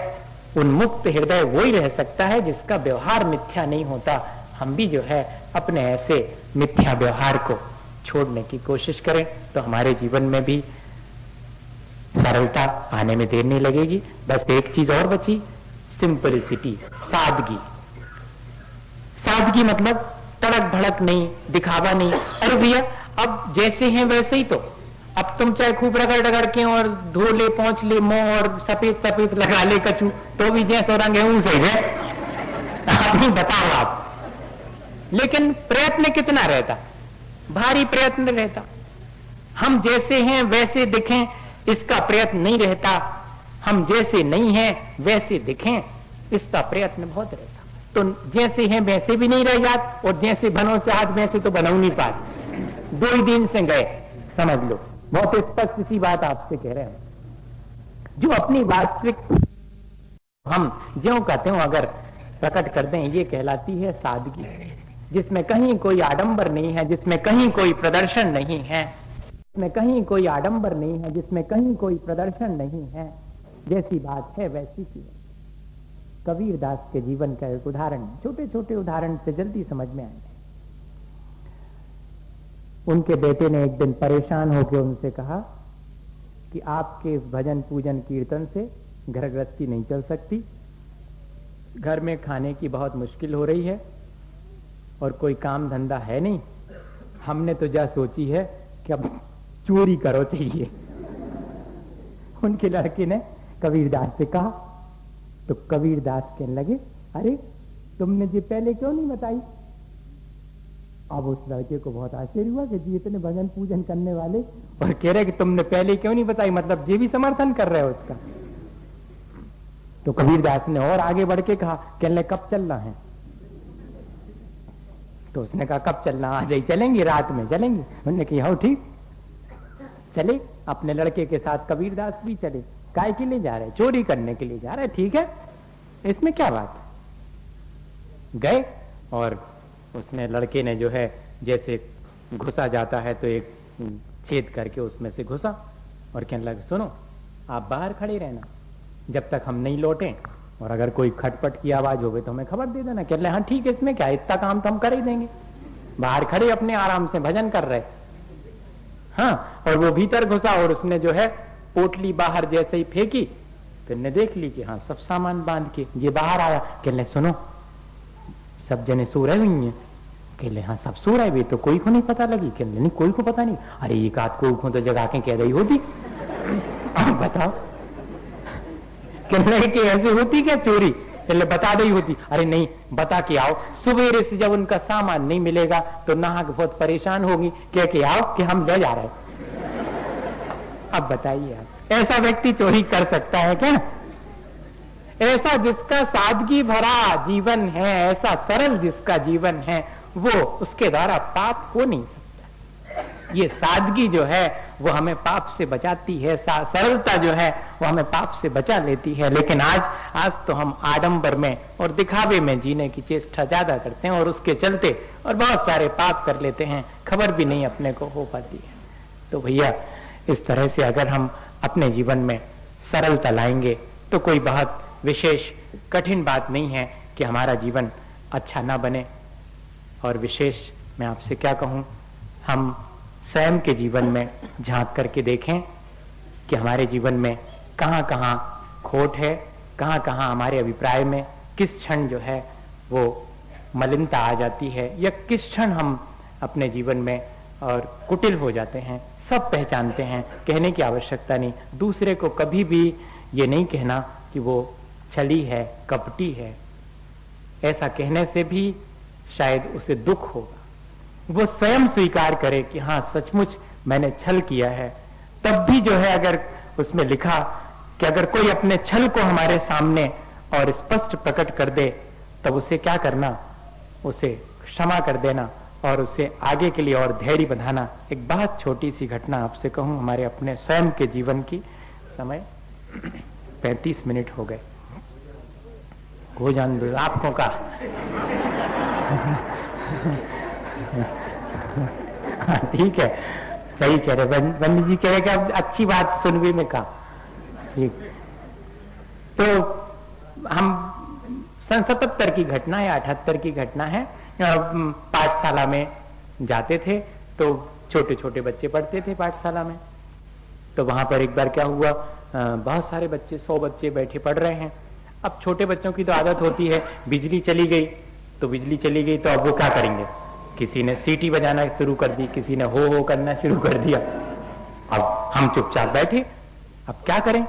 उन्मुक्त हृदय वो ही रह सकता है जिसका व्यवहार मिथ्या नहीं होता। हम भी जो है अपने ऐसे मिथ्या व्यवहार को छोड़ने की कोशिश करें तो हमारे जीवन में भी सरलता आने में देर नहीं लगेगी। बस एक चीज और बची, सिंपलिसिटी, सादगी। सादगी मतलब तड़क भड़क नहीं, दिखावा नहीं। अरे भैया अब जैसे हैं वैसे ही, तो अब तुम चाहे खूब रगड़ रगड़ के और धो ले, पहुंच ले मुंह और सफेद सफेद लगा ले कचू, तो भी जैसे और रंग है सही है। अभी बताओ आप, लेकिन प्रयत्न कितना रहता, भारी प्रयत्न रहता। हम जैसे हैं वैसे दिखें, इसका प्रयत्न नहीं रहता। हम जैसे नहीं हैं वैसे दिखें, इसका प्रयत्न बहुत रहता। तो जैसे हैं वैसे भी नहीं रह जात, और जैसे बनो चाहत वैसे तो बनो नहीं पात। दो ही दिन से गए, समझ लो। बहुत स्पष्ट सी बात आपसे कह रहे हैं। जो अपनी वास्तविक हम ज्यों कहते हो अगर प्रकट कर दें, ये कहलाती है सादगी, जिसमें कहीं कोई आडंबर नहीं है, जिसमें कहीं कोई प्रदर्शन नहीं है, जिसमें कहीं कोई आडंबर नहीं है, जिसमें कहीं कोई प्रदर्शन नहीं है। जैसी बात है वैसी सी है। कबीर दास के जीवन का एक उदाहरण, छोटे छोटे उदाहरण से जल्दी समझ में आएंगे। उनके बेटे ने एक दिन परेशान होकर उनसे कहा कि आपके इस भजन पूजन कीर्तन से घर गृहस्थी नहीं चल सकती, घर में खाने की बहुत मुश्किल हो रही है और कोई काम धंधा है नहीं। हमने तो जा सोची है कि अब चोरी करो चाहिए। उनके लड़के ने कबीरदास से कहा, तो कबीरदास कहने लगे, अरे तुमने जी पहले क्यों नहीं बताई। अब उस लड़के को बहुत आश्चर्य हुआ कि जी इतने भजन पूजन करने वाले और कह रहे कि तुमने पहले क्यों नहीं बताई, मतलब ये भी समर्थन कर रहे हो उसका। तो कबीरदास ने और आगे बढ़ के कहा, कहने कब चलना है। तो उसने कहा कब चलना, आज ही चलेंगे, रात में चलेंगे। उन्होंने कहा ठीक चले। अपने लड़के के साथ कबीरदास भी चले। काय के लिए जा रहे, चोरी करने के लिए जा रहे, ठीक है, इसमें क्या बात है। गए और उसने लड़के ने जो है जैसे घुसा जाता है तो एक छेद करके उसमें से घुसा और कहने लगे, सुनो आप बाहर खड़े रहना जब तक हम नहीं लौटें, और अगर कोई खटपट की आवाज हो गई तो हमें खबर दे देना। कह रहे हाँ ठीक है, इसमें क्या, इतना काम तो हम कर ही देंगे। बाहर खड़े अपने आराम से भजन कर रहे। हाँ, और वो भीतर घुसा और उसने जो है पोटली बाहर जैसे ही फेंकी, फिर ने देख ली कि हाँ सब सामान बांध के ये बाहर आया। कह रहे सुनो सब जने सो रहे हुई हैं। कह ले हाँ सब सो रहे भी, तो कोई को नहीं पता लगी। कह ले नहीं कोई को पता नहीं। अरे एक आध को तो जगा के कह रही होती। आप बताओ, कह रहे कि ऐसे होती क्या चोरी। कह ले बता रही होती। अरे नहीं बता के आओ, सवेरे से जब उनका सामान नहीं मिलेगा तो नाहक बहुत परेशान होगी, कह के आओ कि हम ले जा रहे। अब बताइए आप, ऐसा व्यक्ति चोरी कर सकता है क्या। ऐसा जिसका सादगी भरा जीवन है, ऐसा सरल जिसका जीवन है, वो उसके द्वारा पाप हो नहीं सकता। ये सादगी जो है वो हमें पाप से बचाती है, सरलता जो है वो हमें पाप से बचा लेती है। लेकिन आज आज तो हम आडंबर में और दिखावे में जीने की चेष्टा ज्यादा करते हैं और उसके चलते और बहुत सारे पाप कर लेते हैं, खबर भी नहीं अपने को हो पाती है। तो भैया इस तरह से अगर हम अपने जीवन में सरलता लाएंगे तो कोई बहुत विशेष कठिन बात नहीं है कि हमारा जीवन अच्छा ना बने। और विशेष मैं आपसे क्या कहूं, हम स्वयं के जीवन में झांक करके देखें कि हमारे जीवन में कहां कहां खोट है, कहां कहां हमारे अभिप्राय में किस क्षण जो है वो मलिनता आ जाती है, या किस क्षण हम अपने जीवन में और कुटिल हो जाते हैं। सब पहचानते हैं, कहने की आवश्यकता नहीं। दूसरे को कभी भी ये नहीं कहना कि वो छली है, कपटी है। ऐसा कहने से भी शायद उसे दुख होगा। वो स्वयं स्वीकार करे कि हाँ सचमुच मैंने छल किया है। तब भी जो है अगर उसमें लिखा कि अगर कोई अपने छल को हमारे सामने और स्पष्ट प्रकट कर दे, तब उसे क्या करना, उसे क्षमा कर देना और उसे आगे के लिए और धैर्य बंधाना। एक बहुत छोटी सी घटना आपसे कहूं, हमारे अपने स्वयं के जीवन की। समय पैंतीस मिनट हो गए, हो जान दो आपको का। ठीक है, सही कह रहे बंदी जी, कह रहे कि अब अच्छी बात सुनवी में कहा। ठीक, तो हम सन सतहत्तर की घटना या अठहत्तर की घटना है। पाठशाला में जाते थे तो छोटे छोटे बच्चे पढ़ते थे पाठशाला में। तो वहां पर एक बार क्या हुआ, बहुत सारे बच्चे, सौ बच्चे बैठे पढ़ रहे हैं। अब छोटे बच्चों की तो आदत होती है, बिजली चली गई तो बिजली चली गई तो अब वो क्या करेंगे, किसी ने सीटी बजाना शुरू कर दी, किसी ने हो हो करना शुरू कर दिया। अब हम चुपचाप बैठे, अब क्या करें।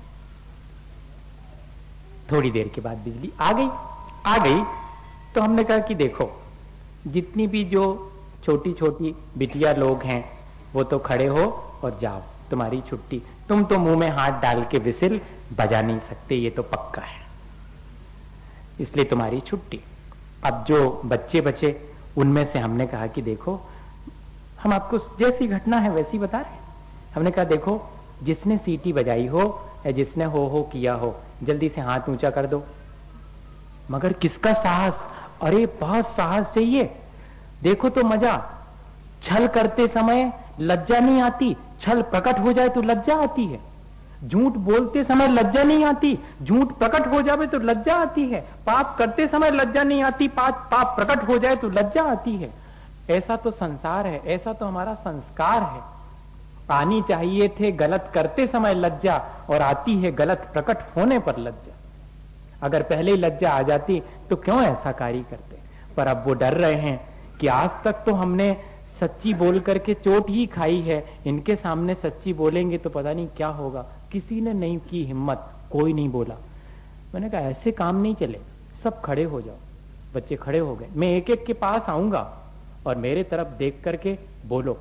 थोड़ी देर के बाद बिजली आ गई आ गई तो हमने कहा कि देखो, जितनी भी जो छोटी छोटी बिटिया लोग हैं वो तो खड़े हो और जाओ, तुम्हारी छुट्टी। तुम तो मुंह में हाथ डाल के विसिल बजा नहीं सकते, ये तो पक्का है, इसलिए तुम्हारी छुट्टी। अब जो बच्चे बचे उनमें से हमने कहा कि देखो, हम आपको जैसी घटना है वैसी बता रहे हैं। हमने कहा देखो, जिसने सीटी बजाई हो या जिसने हो हो किया हो, जल्दी से हाथ ऊंचा कर दो। मगर किसका साहस, अरे बहुत साहस चाहिए। देखो तो मजा, छल करते समय लज्जा नहीं आती, छल प्रकट हो जाए तो लज्जा आती है। झूठ बोलते समय लज्जा नहीं आती, झूठ प्रकट हो जाए तो लज्जा आती है। पाप करते समय लज्जा नहीं आती, पाप पाप प्रकट हो जाए तो लज्जा आती है। ऐसा तो संसार है, ऐसा तो हमारा संस्कार है। आनी चाहिए थे गलत करते समय लज्जा, और आती है गलत प्रकट होने पर लज्जा। अगर पहले ही लज्जा आ जाती तो क्यों ऐसा कार्य करते। पर अब वो डर रहे हैं कि आज तक तो हमने सच्ची बोल करके चोट ही खाई है, इनके सामने सच्ची बोलेंगे तो पता नहीं क्या होगा। किसी ने नहीं की हिम्मत, कोई नहीं बोला। मैंने कहा ऐसे काम नहीं चले, सब खड़े हो जाओ। बच्चे खड़े हो गए। मैं एक एक के पास आऊंगा और मेरे तरफ देख करके बोलो।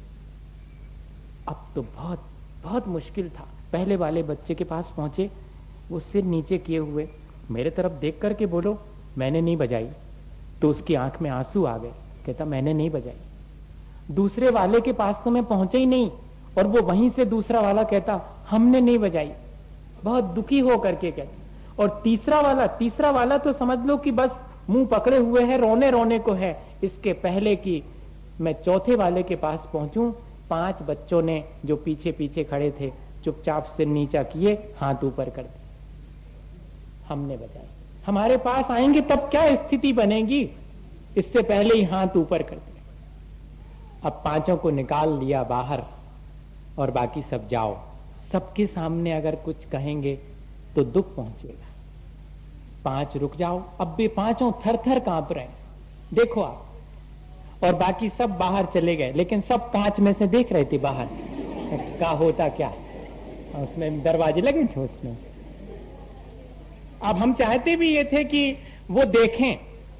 अब तो बहुत बहुत मुश्किल था। पहले वाले बच्चे के पास पहुंचे, वो सिर नीचे किए हुए, मेरे तरफ देख करके बोलो मैंने नहीं बजाई। तो उसकी आंख में आंसू आ गए, कहता मैंने नहीं बजाई। दूसरे वाले के पास तो मैं पहुंचा ही नहीं, और वो वहीं से दूसरा वाला कहता हमने नहीं बजाई, बहुत दुखी हो करके कहता। और तीसरा वाला तीसरा वाला तो समझ लो कि बस मुंह पकड़े हुए है, रोने रोने को है। इसके पहले कि मैं चौथे वाले के पास पहुंचूं, पांच बच्चों ने जो पीछे पीछे खड़े थे चुपचाप सिर नीचा किए, हाथ ऊपर कर दिए, हमने बजाई। हमारे पास आएंगे तब क्या स्थिति बनेगी, इससे पहले ही हाथ ऊपर कर दिया। अब पांचों को निकाल लिया बाहर और बाकी सब जाओ। सबके सामने अगर कुछ कहेंगे तो दुख पहुंचेगा। पांच रुक जाओ। अब भी पांचों थर थर कांप रहे हैं, देखो आप। और बाकी सब बाहर चले गए, लेकिन सब कांच में से देख रहे थे बाहर क्या होता क्या। उसमें दरवाजे लगे थे उसमें। अब हम चाहते भी ये थे कि वो देखें,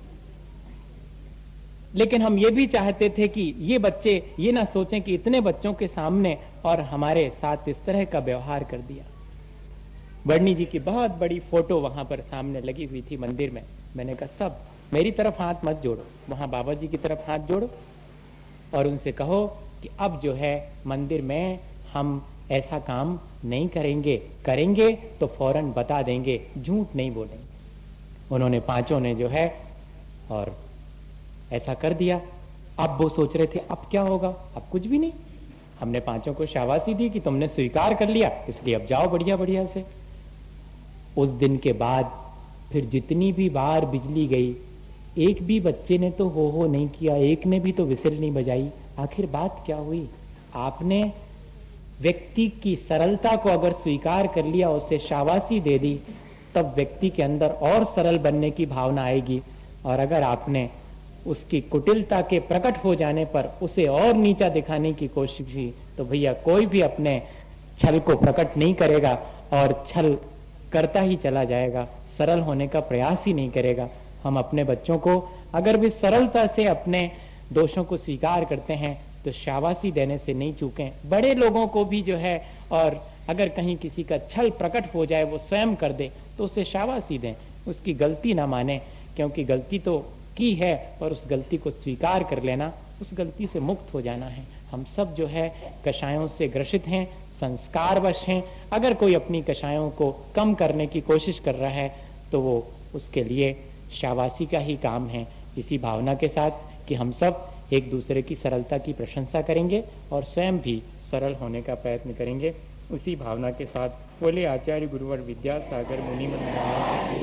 लेकिन हम ये भी चाहते थे कि ये बच्चे ये ना सोचें कि इतने बच्चों के सामने और हमारे साथ इस तरह का व्यवहार कर दिया। वर्णी जी की बहुत बड़ी फोटो वहां पर सामने लगी हुई थी मंदिर में। मैंने कहा सब मेरी तरफ हाथ मत जोड़ो, वहां बाबा जी की तरफ हाथ जोड़ो और उनसे कहो कि अब जो है मंदिर में हम ऐसा काम नहीं करेंगे, करेंगे तो फौरन बता देंगे, झूठ नहीं बोलेंगे। उन्होंने पांचों ने जो है और ऐसा कर दिया। अब वो सोच रहे थे अब क्या होगा, अब कुछ भी नहीं। हमने पांचों को शाबाशी दी कि तुमने स्वीकार कर लिया, इसलिए अब जाओ बढ़िया बढ़िया से। उस दिन के बाद फिर जितनी भी बार बिजली गई, एक भी बच्चे ने तो हो हो नहीं किया, एक ने भी तो विसिल नहीं बजाई। आखिर बात क्या हुई? आपने व्यक्ति की सरलता को अगर स्वीकार कर लिया, उसे शाबाशी दे दी, तब व्यक्ति के अंदर और सरल बनने की भावना आएगी। और अगर आपने उसकी कुटिलता के प्रकट हो जाने पर उसे और नीचा दिखाने की कोशिश की, तो भैया कोई भी अपने छल को प्रकट नहीं करेगा और छल करता ही चला जाएगा, सरल होने का प्रयास ही नहीं करेगा। हम अपने बच्चों को अगर भी सरलता से अपने दोषों को स्वीकार करते हैं तो शाबाशी देने से नहीं चूकें। बड़े लोगों को भी जो है, और अगर कहीं किसी का छल प्रकट हो जाए, वो स्वयं कर दे, तो उसे शाबाशी दें, उसकी गलती ना माने, क्योंकि गलती तो की है और उस गलती को स्वीकार कर लेना, उस गलती से मुक्त हो जाना है। हम सब जो है कषायों से ग्रसित हैं, संस्कारवश हैं। अगर कोई अपनी कषायों को कम करने की कोशिश कर रहा है तो वो उसके लिए शाबाशी का ही काम है। इसी भावना के साथ कि हम सब एक दूसरे की सरलता की प्रशंसा करेंगे और स्वयं भी सरल होने का प्रयत्न करेंगे। उसी भावना के साथ बोले आचार्य गुरुवर विद्यासागर मुनि महाराज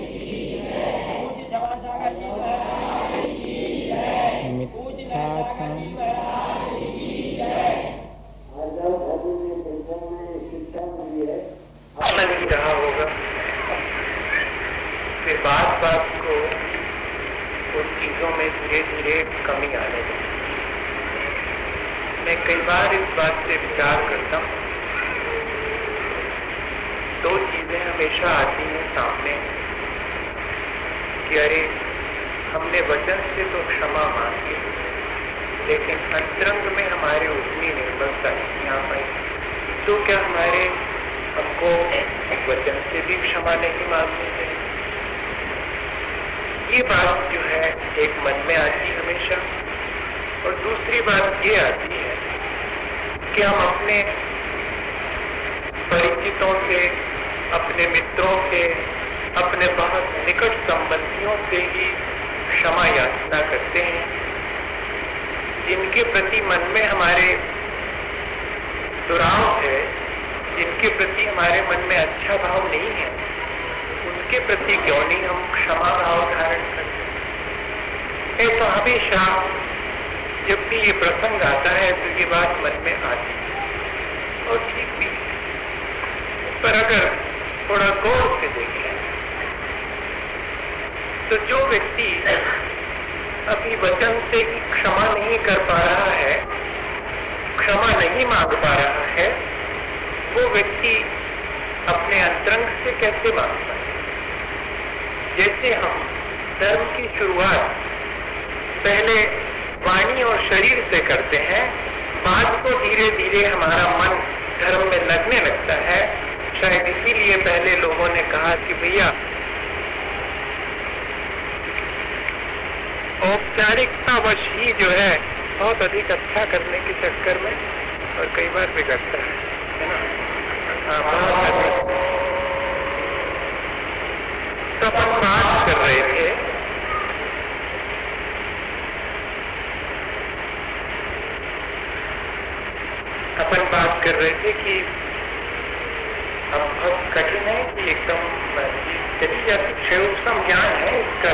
नहीं रहा होगा, फिर बात बात को उन चीजों में धीरे धीरे कमी आने लगी। मैं कई बार इस बात से विचार करता हूँ, दो चीजें हमेशा आती हैं सामने कि अरे हमने वचन से तो क्षमा मांगी, लेकिन अंतरंग में हमारे उतनी निर्बलता नहीं आ पाई, तो क्या हमारे हमको वचन से भी क्षमा नहीं मांगनी है? ये बात जो है एक मन में आती हमेशा। और दूसरी बात ये आती है कि हम अपने परिचितों से, अपने मित्रों से, अपने बहुत निकट संबंधियों से ही क्षमा याचना करते हैं, जिनके प्रति मन में हमारे दुराव है, जिनके प्रति हमारे मन में अच्छा भाव नहीं है, उनके प्रति क्यों नहीं हम क्षमा भाव धारण करते? ऐसा हमेशा जब भी ये प्रसंग आता है तो ये बात मन में आती है और ठीक भी। पर अगर थोड़ा गौर से देखें तो जो व्यक्ति अभी वचन से ही क्षमा नहीं कर पा रहा है, क्षमा नहीं मांग पा रहा है, वो व्यक्ति अपने अंतरंग से कैसे मांगता है? जैसे हम धर्म की शुरुआत पहले वाणी और शरीर से करते हैं, बाद को धीरे धीरे हमारा मन धर्म में लगने लगता है। शायद इसीलिए पहले लोगों ने कहा कि भैया औपचारिकतावश ही जो है बहुत अधिक अच्छा करने के चक्कर में और कई बार बिगड़ता है, है ना? हाँ, बहुत अधिक। तो अपन बात कर रहे थे अपन बात कर रहे थे कि अब बहुत कठिन है कि एकदम चली जाती क्षेत्रम ज्ञान है इसका।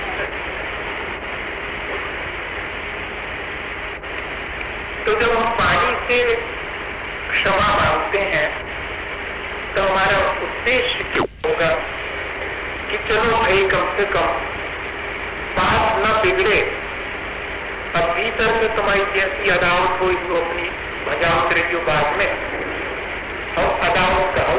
तो तो जब हम वाणी से क्षमा मांगते हैं तो हमारा उद्देश्य क्या होगा कि चलो भाई कम से कम बात न बिगड़े, अब भीतर से तुम्हारी जैसी अदावत हो इसको अपनी भजावत रही हो, बाद में और अदावत कहो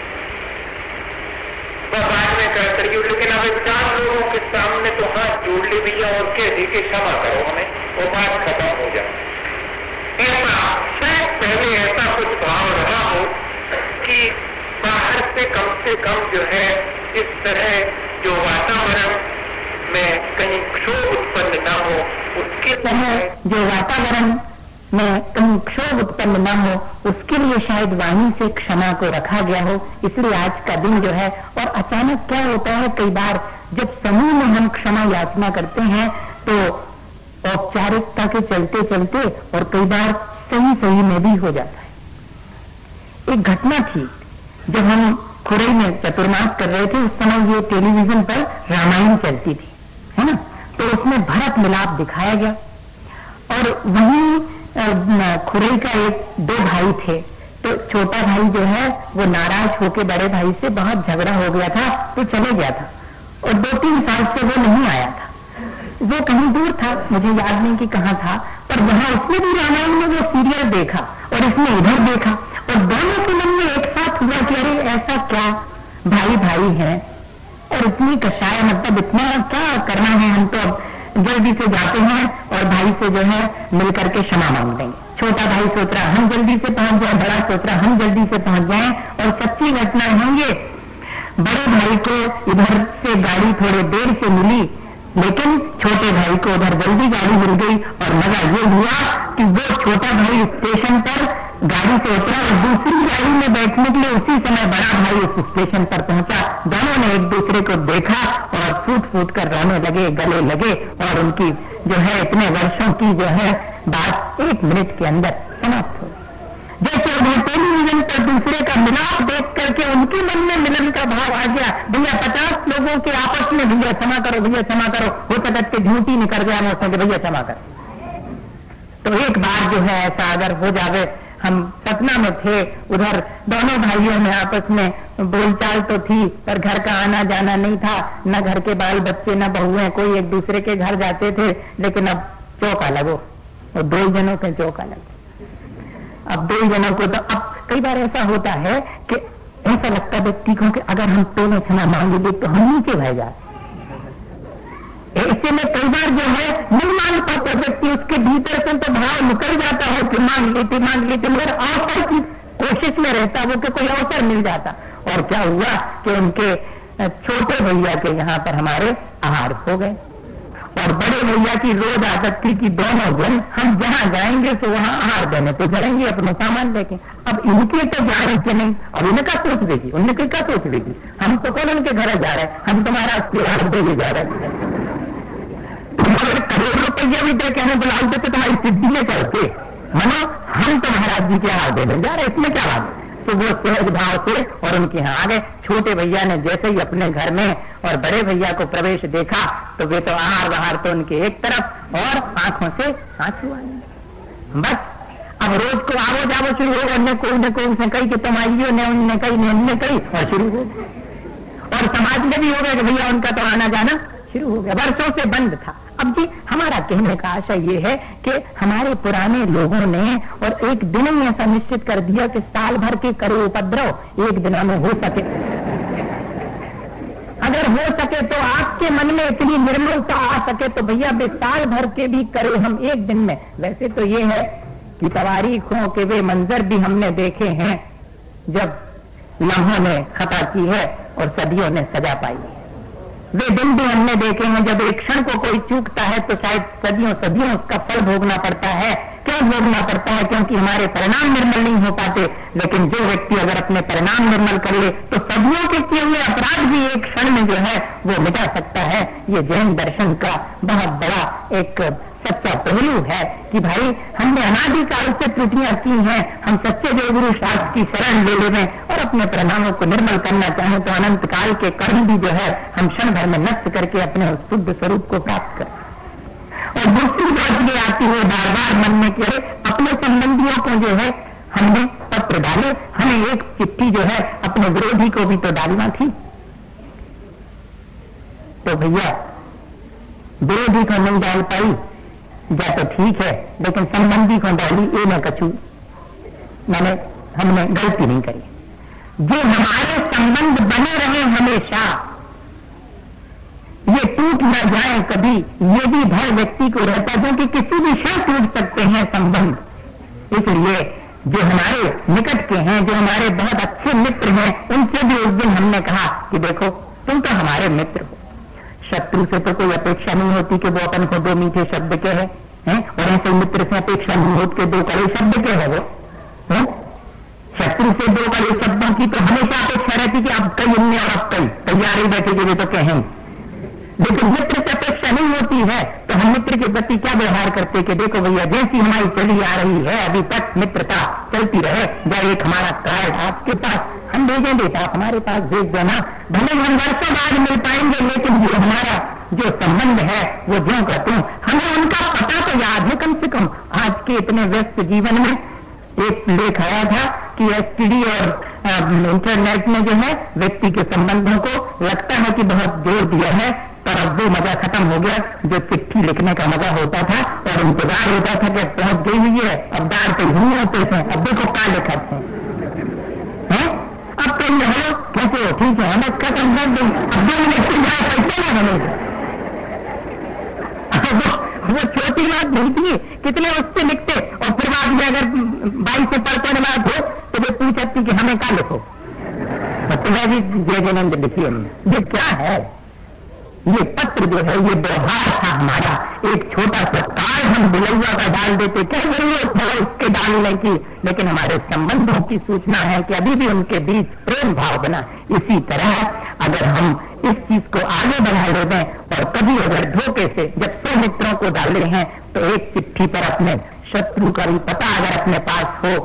वह बाद में कर करिए, लेकिन अब चार लोगों के सामने तो हाथ जोड़ ले भैया और कह दे कि क्षमा करो हमें, वो बात खत्म हो जाए। ऐसा शायद पहले ऐसा कुछ भाव रहा हो कि बाहर से कम से कम जो है इस तरह जो वातावरण में कहीं क्षोभ उत्पन्न न हो, उसके तरह जो वातावरण में कहीं क्षोभ उत्पन्न न हो उसके लिए शायद वाणी से क्षमा को रखा गया हो। इसलिए आज का दिन जो है, और अचानक क्या होता है कई बार जब समूह में हम क्षमा याचना करते हैं तो औपचारिकता के चलते चलते और कई बार सही सही में भी हो जाता है। एक घटना थी जब हम खुरई में चतुर्मास कर रहे थे, उस समय ये टेलीविजन पर रामायण चलती थी, है ना, तो उसमें भरत मिलाप दिखाया गया और वहीं खुरई का एक दो भाई थे, तो छोटा भाई जो है वो नाराज होकर बड़े भाई से बहुत झगड़ा हो गया था तो चले गया था और दो तीन साल से वो नहीं आया था। वो कहीं दूर था, मुझे याद नहीं कि कहां था, पर वहां उसने भी रामायण में वो सीरियल देखा और इसने इधर देखा और दोनों के मन में एक साथ हुआ कि अरे ऐसा क्या, भाई भाई है और इतनी कषाय, मतलब इतना क्या करना है, हम तो जल्दी से जाते हैं और भाई से जो है मिलकर के क्षमा मांग देंगे। छोटा भाई सोच रहा हम जल्दी से पहुंच जाए, बड़ा सोच रहा हम जल्दी से पहुंच जाएं, और सच्ची घटना है ये, बड़े भाई को इधर से गाड़ी थोड़ी देर से मिली लेकिन छोटे भाई को उधर जल्दी गाड़ी मिल गई और मजा ये हुआ कि वो छोटा भाई स्टेशन पर गाड़ी से उतरा और दूसरी गाड़ी में बैठने के लिए उसी समय बड़ा भाई उस स्टेशन पर पहुंचा। दोनों ने एक दूसरे को देखा और फूट फूट कर रोने लगे, गले लगे और उनकी जो है इतने वर्षों की जो है बात एक मिनट के अंदर समाप्त हो। जैसे उन्हें टेलीविजन पर दूसरे का मिलाप देख करके उनके मन में मिलन का भाव आ गया, भैया पचास लोगों के आपस में भैया क्षमा करो, भैया क्षमा करो, हो सकता है झूठी निकल गया मौसम के भैया क्षमा करो। तो एक बार जो है ऐसा अगर हो जावे, हम पटना में थे, उधर दोनों भाइयों में आपस में बोलचाल तो थी पर घर का आना जाना नहीं था, न घर के बाल बच्चे न बहुएं कोई एक दूसरे के घर जाते थे, लेकिन अब चौक अलग हो और दो ही जनों के चौक अलग। अब दो ही जनों को तो अब कई बार ऐसा होता है कि ऐसा लगता है व्यक्ति को कि अगर हम टोले क्षमा मांगेंगे तो हम नीचे बह जाए। ऐसे में कई बार जो है नहीं मांग पाता व्यक्ति, उसके भीतर से तो भाव निकल जाता है कि मांग लेते मांग लेते मगर अवसर की कोशिश में रहता वो कि कोई अवसर मिल जाता। और क्या हुआ कि उनके छोटे भैया के यहाँ पर हमारे आहार हो गए और बड़े भैया की रोज आदत थी कि दोनों जन हम जहां जाएंगे तो वहां आहार देने पे चढ़ेंगे अपना सामान लेके। अब इनके तो जा रहे थे नहीं, अब इन्हें क्या सोच देगी, उन्हें क्या सोच देगी, हम तो कौन उनके घर जा रहे हैं, हम तुम्हारा आहार देने जा रहे हैं, तुम्हारे करोड़ रुपया भी दे के हमें बुलाते तो तुम्हारी सिद्धि में चलते, मनो हम तो महाराज जी के आहार देने जा रहे, इसमें क्या बात। सुबह सहज भाव से और उनके यहाँ आ गए। छोटे भैया ने जैसे ही अपने घर में और बड़े भैया को प्रवेश देखा तो वे तो आहार बहार तो उनके एक तरफ और आंखों से आंसू आए। बस अब रोज को आवो जावो शुरू हो, उन्हें कोई न कोई उसने कही कि तुम आइयो ने, उनने कही ने, उनने कही और शुरू हो गया। और समाज में भी हो गया कि भैया उनका तो आना जाना शुरू हो गया, वर्षों से बंद था। अब जी हमारा कहने का आशय ये है कि हमारे पुराने लोगों ने और एक दिन ही ऐसा निश्चित कर दिया कि साल भर के करो उपद्रव एक दिन में हो सके, अगर हो सके तो आपके मन में इतनी निर्मलता आ सके तो भैया बे साल भर के भी करे हम एक दिन में। वैसे तो ये है कि तवारीखों के वे मंजर भी हमने देखे हैं जब लम्हों ने खता की है और सदियों ने सजा पाई है। वे दिन भी हमने देखे हैं जब एक क्षण को कोई चूकता है तो शायद सदियों सदियों उसका फल भोगना पड़ता है। क्यों भोगना पड़ता है? क्योंकि हमारे परिणाम निर्मल नहीं हो पाते। लेकिन जो व्यक्ति अगर अपने परिणाम निर्मल कर ले तो सदियों के किए हुए अपराध भी एक क्षण में जो है वो मिटा सकता है। ये जैन दर्शन का बहुत बड़ा एक सच्चा पहलू है कि भाई हमने अनादिकाल से त्रुटियां की हैं, हम सच्चे देवगुरु शास्त्र की शरण ले लें और अपने परिणामों को निर्मल करना चाहें तो अनंत काल के कर्म भी जो है हम क्षण भर में नष्ट करके अपने उस शुद्ध स्वरूप को प्राप्त करें। और दूसरी बात ये आती है बार बार मन में कि अपने संबंधियों को जो है हमने पत्र डाले, हमें एक चिट्ठी जो है अपने विरोधी को भी तो डालना थी। तो भैया विरोधी को नहीं डाल पाई या तो ठीक है, लेकिन संबंधी को डाली ये न कछू, मैंने हमने गलती नहीं करी। जो हमारे संबंध बने रहे हमेशा, ये टूट न जाए कभी, ये भी भय व्यक्ति को रहता है क्योंकि किसी भी क्षण टूट सकते हैं संबंध। इसलिए जो हमारे निकट के हैं, जो हमारे बहुत अच्छे मित्र हैं, उनसे भी उस दिन हमने कहा कि देखो तुम तो हमारे मित्र हो, शत्रु से तो कोई अपेक्षा नहीं होती कि वो अपन को दो मीठे शब्द के है, हैं? और ऐसे मित्र से अपेक्षा नहीं होती कि दो कड़े शब्द के है वो है? शत्रु से दो कड़े शब्दों की तो हमेशा अपेक्षा रहती कि अब कई उनने और अब कई तैयारी बैठेगी वे तो कहें। लेकिन मित्र से अपेक्षा नहीं होती है तो हम मित्र के प्रति क्या व्यवहार करते कि देखो भैया जैसी हमारी चली आ रही है अभी तक मित्रता चलती रहे, जाए एक हमारा कार्ड आपके पास हम भेजें बेटा, आप हमारे पास भेज देना, भले हम वर्षों बाद मिल पाएंगे लेकिन जो हमारा जो संबंध है वो ज्यों का त्यों। हमें उनका पता तो याद है कम से कम। आज के इतने व्यस्त जीवन में एक लेख आया था कि एसटीडी और इंटरनेट में जो है व्यक्ति के संबंधों को लगता है कि बहुत जोर दिया है, पर अब वो मजा खत्म हो गया जो चिट्ठी लिखने का मजा होता था और इंतजार होता था कि पहुंच गई हुई है, अब दार पे नहीं होते थे, अब देखो क्या लिखा थे, अब तुम हो कैसे हो, ठीक है हमें खत्म कर दें, अब दो मिनट से जाए पैसे ना बनेगा। वो छोटी बात नहीं थी, कितने उससे लिखते और फिर बाद में अगर बाई से पढ़ने बात हो तो वे पूछती कि हमें क्या लिखो, तुम्हें भी जय जयनंद लिखिए। ये क्या है? ये पत्र जो है ये व्यवहार था हमारा, एक छोटा सा कार्ड हम बिलौआ का डाल देते, क्या जरूरत है उसके डालने की, लेकिन हमारे संबंधों की सूचना है कि अभी भी उनके बीच प्रेम भाव बना। इसी तरह अगर हम इस चीज को आगे बढ़ा ले दें और कभी अगर धोखे से जब सौ मित्रों को डाले हैं तो एक चिट्ठी पर अपने शत्रु का भी पता अगर अपने पास हो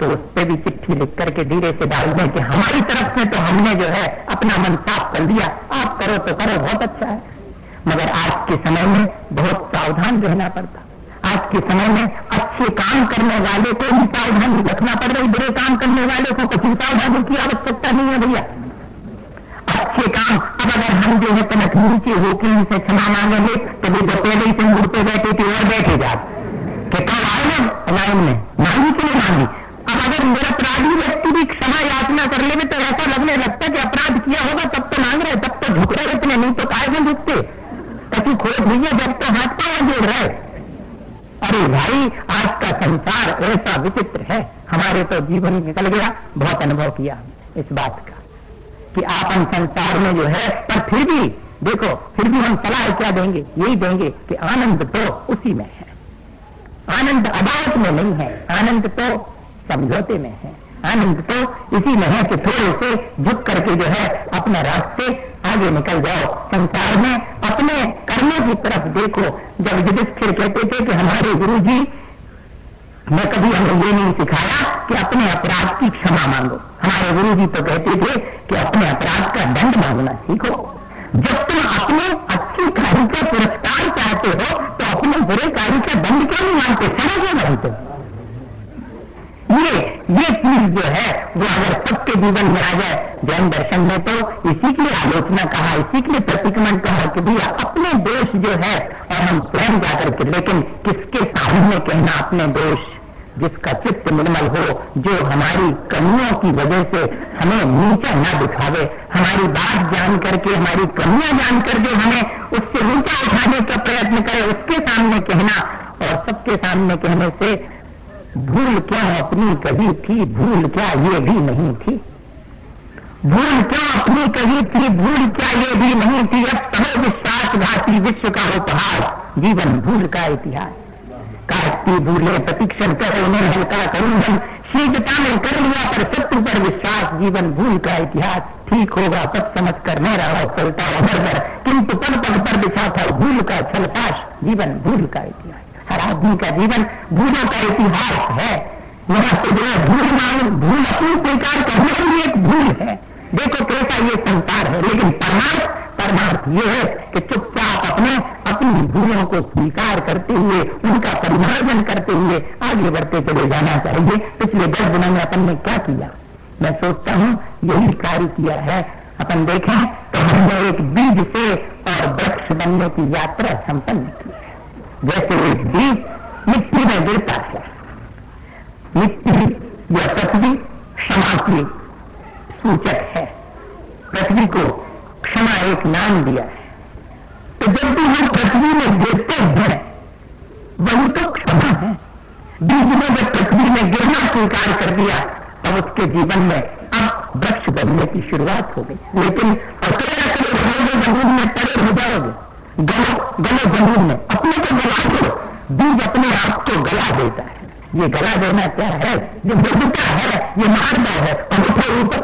तो उस पर भी चिट्ठी लिख करके धीरे से डाल दें कि हमारी तरफ से तो हमने जो है अपना मन साफ कर दिया, आप करो तो करो, बहुत अच्छा है। मगर आज के समय में बहुत सावधान रहना पड़ता। आज के समय में अच्छे काम करने वाले को भी सावधानी रखना पड़ रही, बुरे काम करने वाले को कुछ सावधानी की आवश्यकता नहीं है भैया। अच्छे काम, अब अगर हम जो है तनक नीचे होकर इनसे क्षमा मांगेंगे तो भी तो पहले ही से मुड़ पे बैठे थे और बैठे जाते कि कब आए ना लाइन में मांगी कि नहीं मांगी। अब अगर मेरा अपराधी व्यक्ति भी क्षमा याचना कर ले तो ऐसा लगने लगता कि अपराध किया होगा तब तो मांग रहे, तब तो झुक रहे इतने, नहीं तो काहे में झुकते, कभी खोज भैया जब तो हाथ पांव जोड़ रहे। अरे भाई आज का संसार ऐसा विचित्र है, हमारे तो जीवन निकल गया, बहुत अनुभव किया इस बात का कि आपन संसार में जो है, पर फिर भी देखो, फिर भी हम सलाह क्या देंगे, यही देंगे कि आनंद तो उसी में है, आनंद अदालत में नहीं है, आनंद तो समझौते में है, आनंद तो इसी में है कि थोड़े से झुक करके जो है अपने रास्ते आगे निकल जाओ। संसार में अपने कर्मों की तरफ देखो। जब युधिष्ठिर कहते थे कि हमारे गुरु जी ने कभी हमें ये नहीं सिखाया कि अपने अपराध की क्षमा मांगो, हमारे गुरु जी तो कहते थे कि अपने अपराध का दंड मांगना सीखो। जब तुम अपने अच्छी कार्य का पुरस्कार चाहते हो तो अपने बुरे कार्य का दंड क्यों नहीं मांगते, क्षमा क्यों मांगते? ये ये चीज जो है वो अगर सबके जीवन में आ जाए, जैन दर्शन में तो इसी के लिए आलोचना कहा, इसी के लिए प्रतिक्रमण कहा कि भैया अपने दोष जो है और हम स्वयं जाकर के, लेकिन किसके सामने कहना अपने दोष, जिसका चित्त निर्मल हो, जो हमारी कमियों की वजह से हमें नीचा ना दिखावे, हमारी बात जान करके, हमारी कमियां जानकर जो हमें उससे नीचा उठाने का प्रयत्न करे, उसके सामने कहना। और सबके सामने कहने से भूल क्या अपनी कही थी, भूल क्या ये भी नहीं थी, भूल क्या अपनी कही थी, भूल क्या ये भी नहीं थी, अब समय विश्वासघाती विश्व का उपहार, जीवन भूल का इतिहास। काटती भूले प्रतीक्षण कर उन्हें हल्का करूं, शीघ्रता में कर लिया पर शत्रु पर विश्वास, जीवन भूल का इतिहास। ठीक होगा तब समझ कर मैं रहा चलता अगर, किंतु पद पद पर बिछा था भूल का छलकाश, जीवन भूल का इतिहास। हर आदमी का जीवन भूलों का इतिहास है। यहाँ से जो है भूल मांग, भूल अपनी स्वीकार करना भी एक भूल है। देखो कैसा ये संसार है, लेकिन परमार्थ परमार्थ ये है कि चुपचाप अपने अपनी भूलों को स्वीकार करते हुए, उनका परिमार्जन करते हुए आगे बढ़ते चले जाना चाहिए। पिछले दस दिनों में अपन ने क्या किया, मैं सोचता हूं यही कार्य किया है। अपन देखें तो हमने एक बीज से और वृक्ष बनने की यात्रा संपन्न की है। जैसे एक बीज मिट्टी में गिरता है, मिट्टी या पृथ्वी क्षमा की सूचक है, पृथ्वी को क्षमा एक नाम दिया है। तो जब भी हम पृथ्वी में गिरते हैं वही तो क्षमा है। बीज ने जब पृथ्वी में गिरना स्वीकार कर दिया तब उसके जीवन में अब वृक्ष बनने की शुरुआत हो गई। लेकिन अकेला चले रहोगे जमीन में पड़े हो जाओगे, गलो गलो जमीन में, अपने को गला दो। बीज अपने आप को गला देता है। ये गला देना क्या है, ये मृदुता है, ये मारना है। और उठो ऊपर,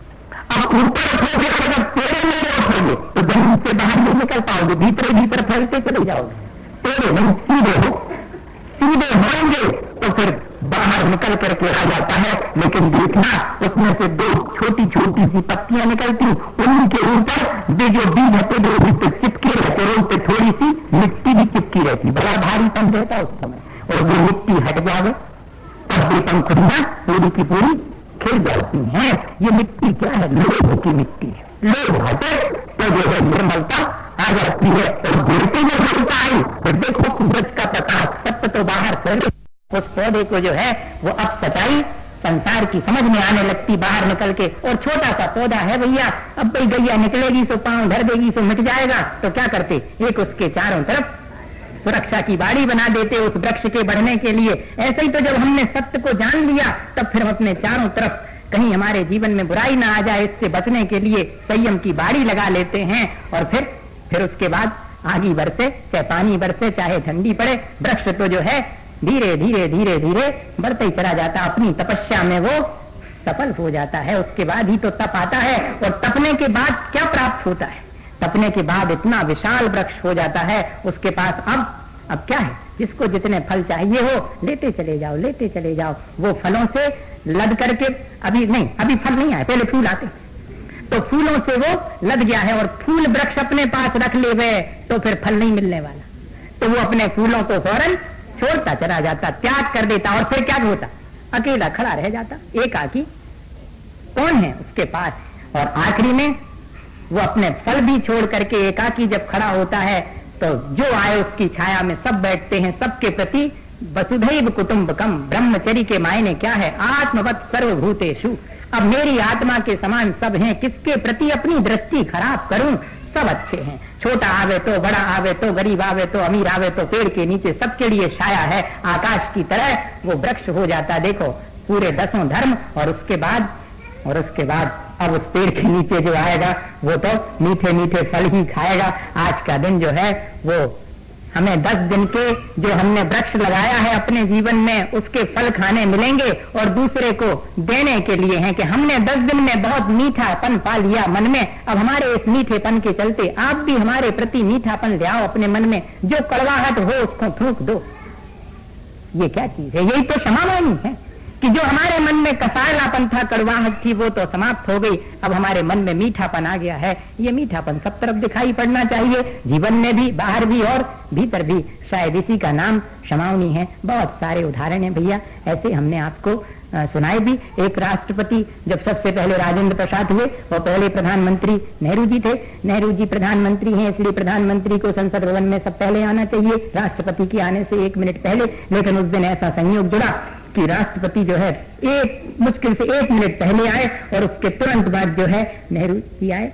अब ऊपर उठोगे अगर पेड़ में उठोगे तो जमीन से बाहर नहीं निकल पाओगे, भीतर भीतर फैलते चले जाओगे। पेड़ नहीं, सीधे हो, सीधे होंगे तो फिर बाहर निकल करके आ जाता है। लेकिन देखना उसमें से दो छोटी छोटी सी पत्तियां निकलती, उन्हीं के ऊपर वे जो बीज होते जो उस पर चिपके रहते, उन पर थोड़ी सी मिट्टी भी चिपकी रहती, बड़ा भारीपन रहता है उस समय। और वो मिट्टी हट जावे तब भी पंखुड़ियां पूरी की पूरी खिल जाती हैं। ये मिट्टी क्या है, लोहे की मिट्टी है। लोह हटे तो जो है निर्मलता आ जाती है। और गिरती में निर्मलता आई फिर देखो सूरज का प्रकाश सत्य तो बाहर फैले। उस पौधे को जो है वो अब सच्चाई संसार की समझ में आने लगती बाहर निकल के। और छोटा सा पौधा है भैया, अब भाई गैया निकलेगी सो पांव धर देगी सो मिट जाएगा, तो क्या करते, एक उसके चारों तरफ सुरक्षा की बाड़ी बना देते उस वृक्ष के बढ़ने के लिए। ऐसे ही तो जब हमने सत्य को जान लिया तब फिर हम अपने चारों तरफ कहीं हमारे जीवन में बुराई ना आ जाए इससे बचने के लिए संयम की बाड़ी लगा लेते हैं। और फिर फिर उसके बाद आगी बरसे, चाहे पानी बरसे, चाहे ठंडी पड़े, वृक्ष तो जो है धीरे धीरे धीरे धीरे बढ़ते ही चला जाता, अपनी तपस्या में वो सफल हो जाता है। उसके बाद ही तो तप आता है। और तपने के बाद क्या प्राप्त होता है, तपने के बाद इतना विशाल वृक्ष हो जाता है, उसके पास अब अब क्या है, जिसको जितने फल चाहिए हो लेते चले जाओ, लेते चले जाओ। वो फलों से लद करके, अभी नहीं, अभी फल नहीं आए, पहले फूल आते, तो फूलों से वो लद गया है और फूल वृक्ष अपने पास रख ले गए तो फिर फल नहीं मिलने वाला, तो वो अपने फूलों को फौरन छोड़ता चला जाता, त्याग कर देता, और फिर क्या होता, अकेला खड़ा रह जाता, एकाकी कौन है उसके पास। और आखिरी में वो अपने फल भी छोड़ करके एकाकी जब खड़ा होता है तो जो आए उसकी छाया में सब बैठते हैं, सबके प्रति वसुधैव कुटुंबकम, ब्रह्मचर्य के मायने क्या है, आत्मवत् सर्वभूतेषु, अब मेरी आत्मा के समान सब हैं, किसके प्रति अपनी दृष्टि खराब करूं, सब अच्छे हैं, छोटा आवे तो, बड़ा आवे तो, गरीब आवे तो, अमीर आवे तो, पेड़ के नीचे सबके लिए छाया है, आकाश की तरह वो वृक्ष हो जाता। देखो पूरे दसों धर्म, और उसके बाद और उसके बाद अब उस पेड़ के नीचे जो आएगा वो तो मीठे मीठे फल ही खाएगा। आज का दिन जो है वो हमें दस दिन के जो हमने वृक्ष लगाया है अपने जीवन में, उसके फल खाने मिलेंगे, और दूसरे को देने के लिए हैं कि हमने दस दिन में बहुत मीठापन पा लिया मन में, अब हमारे इस मीठेपन के चलते आप भी हमारे प्रति मीठापन ले आओ अपने मन में, जो कड़वाहट हो उसको फूंक दो। ये क्या चीज है, यही तो क्षमावाणी है कि जो हमारे मन में कसायलापन था, कड़वाहट थी, वो तो समाप्त हो गई, अब हमारे मन में मीठापन आ गया है। ये मीठापन सब तरफ दिखाई पड़ना चाहिए, जीवन में भी, बाहर भी और भीतर भी। शायद इसी का नाम क्षमावनी है। बहुत सारे उदाहरण हैं भैया, ऐसे हमने आपको सुनाए भी। एक राष्ट्रपति जब सबसे पहले राजेंद्र प्रसाद हुए, वो पहले प्रधानमंत्री नेहरू जी थे। नेहरू जी प्रधानमंत्री हैं, इसलिए प्रधानमंत्री को संसद भवन में सब पहले आना चाहिए, राष्ट्रपति के आने से एक मिनट पहले। लेकिन उस दिन ऐसा संयोग जुड़ा कि राष्ट्रपति जो है एक मुश्किल से एक मिनट पहले आए, और उसके तुरंत बाद जो है नेहरू जी आए।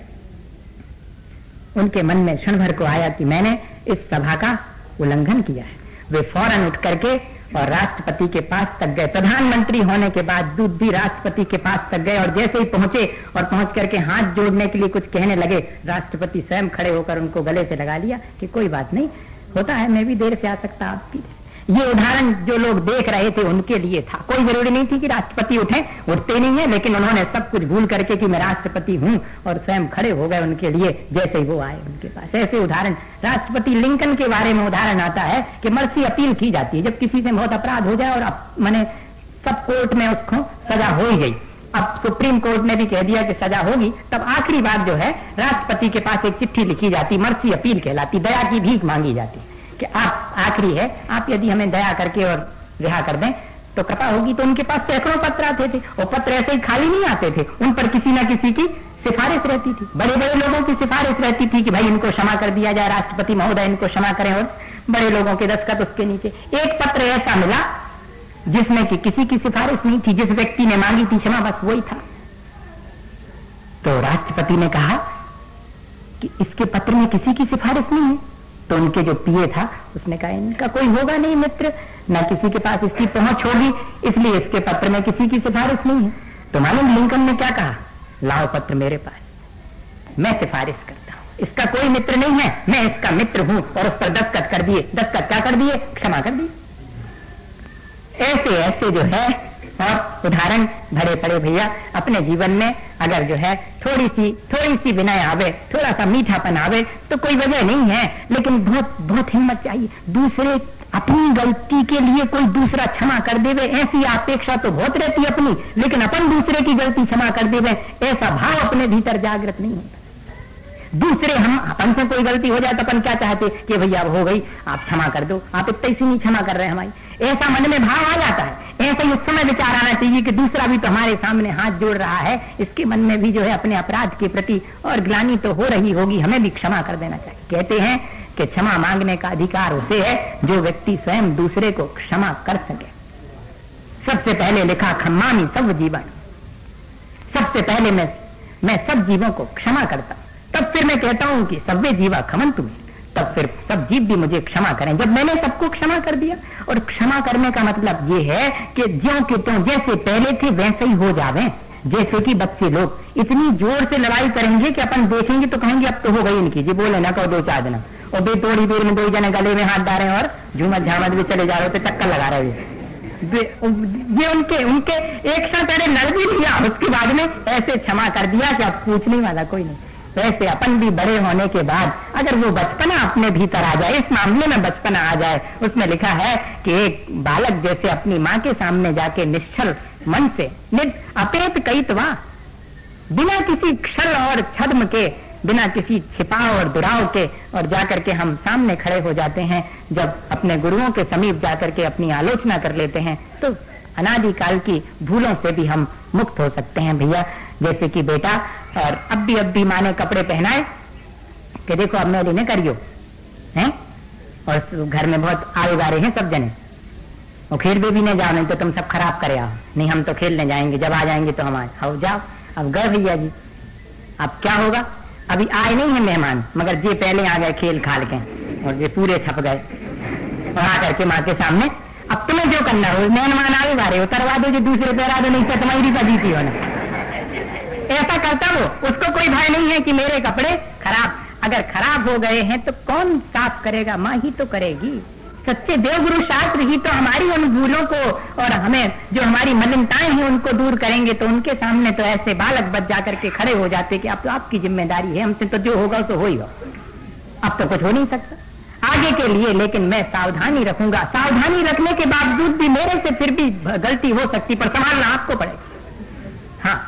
उनके मन में क्षण भर को आया कि मैंने इस सभा का उल्लंघन किया है। वे फौरन उठ करके और राष्ट्रपति के पास तक गए। प्रधानमंत्री होने के बाद दूध भी राष्ट्रपति के पास तक गए, और जैसे ही पहुंचे और पहुंच करके हाथ जोड़ने के लिए कुछ कहने लगे, राष्ट्रपति स्वयं खड़े होकर उनको गले से लगा लिया कि कोई बात नहीं, होता है, मैं भी देर से आ सकता आपकी। ये उदाहरण जो लोग देख रहे थे उनके लिए था, कोई जरूरी नहीं थी कि राष्ट्रपति उठे, उठते नहीं है, लेकिन उन्होंने सब कुछ भूल करके कि मैं राष्ट्रपति हूं और स्वयं खड़े हो गए उनके लिए जैसे ही वो आए उनके पास। ऐसे उदाहरण, राष्ट्रपति लिंकन के बारे में उदाहरण आता है कि मर्सी अपील की जाती है जब किसी से बहुत अपराध हो जाए और मैंने सब कोर्ट में उसको सजा हो ही गई, अब सुप्रीम कोर्ट ने भी कह दिया कि सजा होगी, तब आखिरी बात जो है राष्ट्रपति के पास एक चिट्ठी लिखी जाती, मर्सी अपील कहलाती, दया की भीख मांगी जाती कि आप आखिरी है, आप यदि हमें दया करके और रिहा कर दें तो कृपा होगी। तो उनके पास सैकड़ों पत्र आते थे, और पत्र ऐसे ही खाली नहीं आते थे, उन पर किसी ना किसी की सिफारिश रहती थी, बड़े बड़े लोगों की सिफारिश रहती थी कि भाई इनको क्षमा कर दिया जाए, राष्ट्रपति महोदय इनको क्षमा करें, और बड़े लोगों के दस्तखत उसके नीचे। एक पत्र ऐसा मिला जिसमें कि किसी की सिफारिश नहीं थी, जिस व्यक्ति ने मांगी थी क्षमा बस वही था। तो राष्ट्रपति ने कहा कि इसके पत्र में किसी की सिफारिश नहीं है। तो उनके जो पीए था उसने कहा इनका कोई होगा नहीं मित्र, ना किसी के पास इसकी पहुंच होगी, इसलिए इसके पत्र में किसी की सिफारिश नहीं है। तो मालूम लिंकन ने क्या कहा, लाओ पत्र मेरे पास, मैं सिफारिश करता हूं, इसका कोई मित्र नहीं है, मैं इसका मित्र हूं, और उस पर दस्तखत कर दिए। दस्तखत क्या कर दिए, क्षमा कर दिए। ऐसे ऐसे जो है और उदाहरण भरे पड़े भैया अपने जीवन में। अगर जो है थोड़ी सी थोड़ी सी विनय आवे, थोड़ा सा मीठापन आवे तो कोई वजह नहीं है, लेकिन बहुत बहुत हिम्मत चाहिए। दूसरे अपनी गलती के लिए कोई दूसरा क्षमा कर देवे, ऐसी अपेक्षा तो बहुत रहती है अपनी, लेकिन अपन दूसरे की गलती क्षमा कर देवे, ऐसा भाव अपने भीतर जागृत नहीं होता। दूसरे हम अपन से कोई गलती हो जाए तो अपन क्या चाहते कि भैया अब हो गई, आप क्षमा कर दो, आप इतनी सी नहीं क्षमा कर रहे हमारी, ऐसा मन में भाव आ जाता है। ऐसा ही उस समय विचार आना चाहिए कि दूसरा भी तो हमारे सामने हाथ जोड़ रहा है, इसके मन में भी जो है अपने अपराध के प्रति और ग्लानि तो हो रही होगी, हमें भी क्षमा कर देना चाहिए। कहते हैं कि क्षमा मांगने का अधिकार उसे है जो व्यक्ति स्वयं दूसरे को क्षमा कर सके। सबसे पहले लिखा खम्मामी सब जीवन, सबसे पहले मैं मैं सब जीवों को क्षमा करता हूं, तब फिर मैं कहता हूं कि सव्वे जीवा खमन तुम्हें, तब फिर सब जीव भी मुझे क्षमा करें। जब मैंने सबको क्षमा कर दिया, और क्षमा करने का मतलब ये है कि ज्यों के त्यों जैसे पहले थे वैसे ही हो जावें। जैसे कि बच्चे लोग इतनी जोर से लड़ाई करेंगे कि अपन देखेंगे तो कहेंगे अब तो हो गई इनकी, जी बोले ना कहो दो चार दिन, और बे थोड़ी देर में दो जने गले में हाथ डाले और झूमत झामत भी चले जा रहे हो, तो चक्कर लगा रहे हैं। ये उनके उनके एक क्षण पहले लड़ भी लिया, उसके बाद में ऐसे क्षमा कर दिया कि अब पूछने वाला कोई नहीं। तो ऐसे अपन भी बड़े होने के बाद अगर वो बचपना अपने भीतर आ जाए, इस मामले में बचपना आ जाए, उसमें लिखा है कि एक बालक जैसे अपनी मां के सामने जाके निश्चल मन से अपेत कईतवा, बिना किसी क्षल और छद्म के, बिना किसी छिपाव और दुराव के, और जाकर के हम सामने खड़े हो जाते हैं, जब अपने गुरुओं के समीप जाकर के अपनी आलोचना कर लेते हैं, तो अनादिकाल की भूलों से भी हम मुक्त हो सकते हैं भैया। जैसे कि बेटा और अब भी अब भी माँ ने कपड़े पहनाए कि देखो अब मेरे ने करियो हैं, और घर में बहुत आए गारे हैं सब जने, और खेल भी, भी नहीं जाओ, नहीं तो तुम सब खराब करे आओ, नहीं हम तो खेलने जाएंगे, जब आ जाएंगे तो हम आओ जाओ। अब गए भैया जी, अब क्या होगा, अभी आए नहीं है मेहमान, मगर जे पहले आ गए खेल खाल के, और जे पूरे छप गए, और आकर के माँ के सामने अब तुम्हें जो करना हो, मेहमान आए गारे उतरवा दो, जो दूसरे पे आ दो, नहीं तो तुम्हारी पजीती हो ना। ऐसा करता वो, उसको कोई भय नहीं है कि मेरे कपड़े खराब, अगर खराब हो गए हैं तो कौन साफ करेगा, माँ ही तो करेगी। सच्चे देवगुरु शास्त्र ही तो हमारी उन भूलों को और हमें जो हमारी मलिनताएं हैं उनको दूर करेंगे। तो उनके सामने तो ऐसे बालक बच जाकर के खड़े हो जाते कि अब तो आपकी जिम्मेदारी है, हमसे तो जो होगा सो हो ही, अब तो कुछ हो नहीं सकता आगे के लिए, लेकिन मैं सावधानी रखूंगा। सावधानी रखने के बावजूद भी मेरे से फिर भी गलती हो सकती, पर संभालना आपको पड़ेगा। हाँ,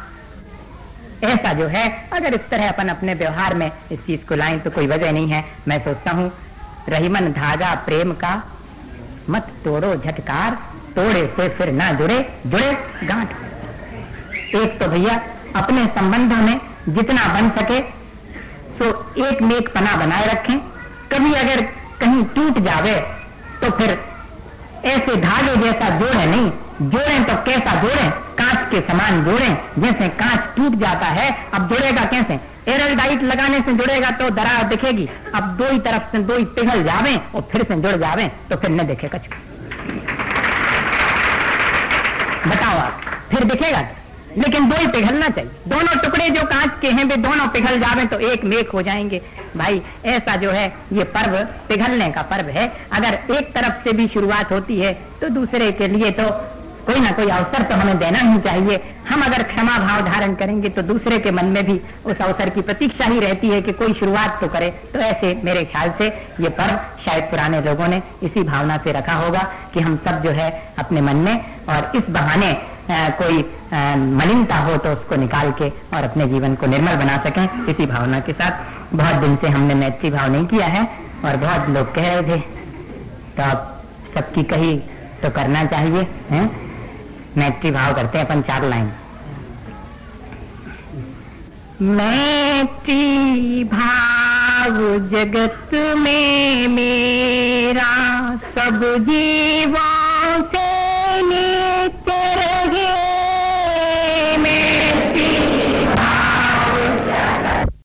ऐसा जो है अगर इस तरह अपन अपने व्यवहार में इस चीज को लाएं तो कोई वजह नहीं है। मैं सोचता हूं रहीमन धागा प्रेम का मत तोड़ो झटकार, तोड़े से फिर ना जुड़े जुड़े गांठ। एक तो भैया अपने संबंधों में जितना बन सके सो एक नेक पना बनाए रखें। कभी अगर कहीं टूट जावे तो फिर ऐसे धागे जैसा जोड़े नहीं, जोड़ें तो कैसा जोड़ें, कांच के समान जोड़ें। जैसे कांच टूट जाता है, अब जुड़ेगा कैसे, एयरटाइट लगाने से जुड़ेगा तो दरार दिखेगी, अब दो ही तरफ से दो ही पिघल जावे और फिर से जुड़ जावे तो फिर न दिखे कछ। बताओ आप, फिर दिखेगा, लेकिन दो ही पिघलना चाहिए। दोनों टुकड़े जो कांच के हैं वे दोनों पिघल जावे तो एक मेक हो जाएंगे। भाई ऐसा जो है ये पर्व पिघलने का पर्व है। अगर एक तरफ से भी शुरुआत होती है तो दूसरे के लिए तो कोई ना कोई अवसर तो हमें देना ही चाहिए। हम अगर क्षमा भाव धारण करेंगे तो दूसरे के मन में भी उस अवसर की प्रतीक्षा ही रहती है कि कोई शुरुआत तो करे। तो ऐसे मेरे ख्याल से ये पर्व शायद पुराने लोगों ने इसी भावना से रखा होगा कि हम सब जो है अपने मन में और इस बहाने आ, कोई आ, मलिनता हो तो उसको निकाल के और अपने जीवन को निर्मल बना सकें। इसी भावना के साथ बहुत दिन से हमने मैत्री भाव नहीं किया है और बहुत लोग कह रहे थे, तो आप सबकी कही तो करना चाहिए हैं। मैत्री भाव करते हैं अपन चार लाइन। मैत्री भाव जगत में मेरा सब जीवा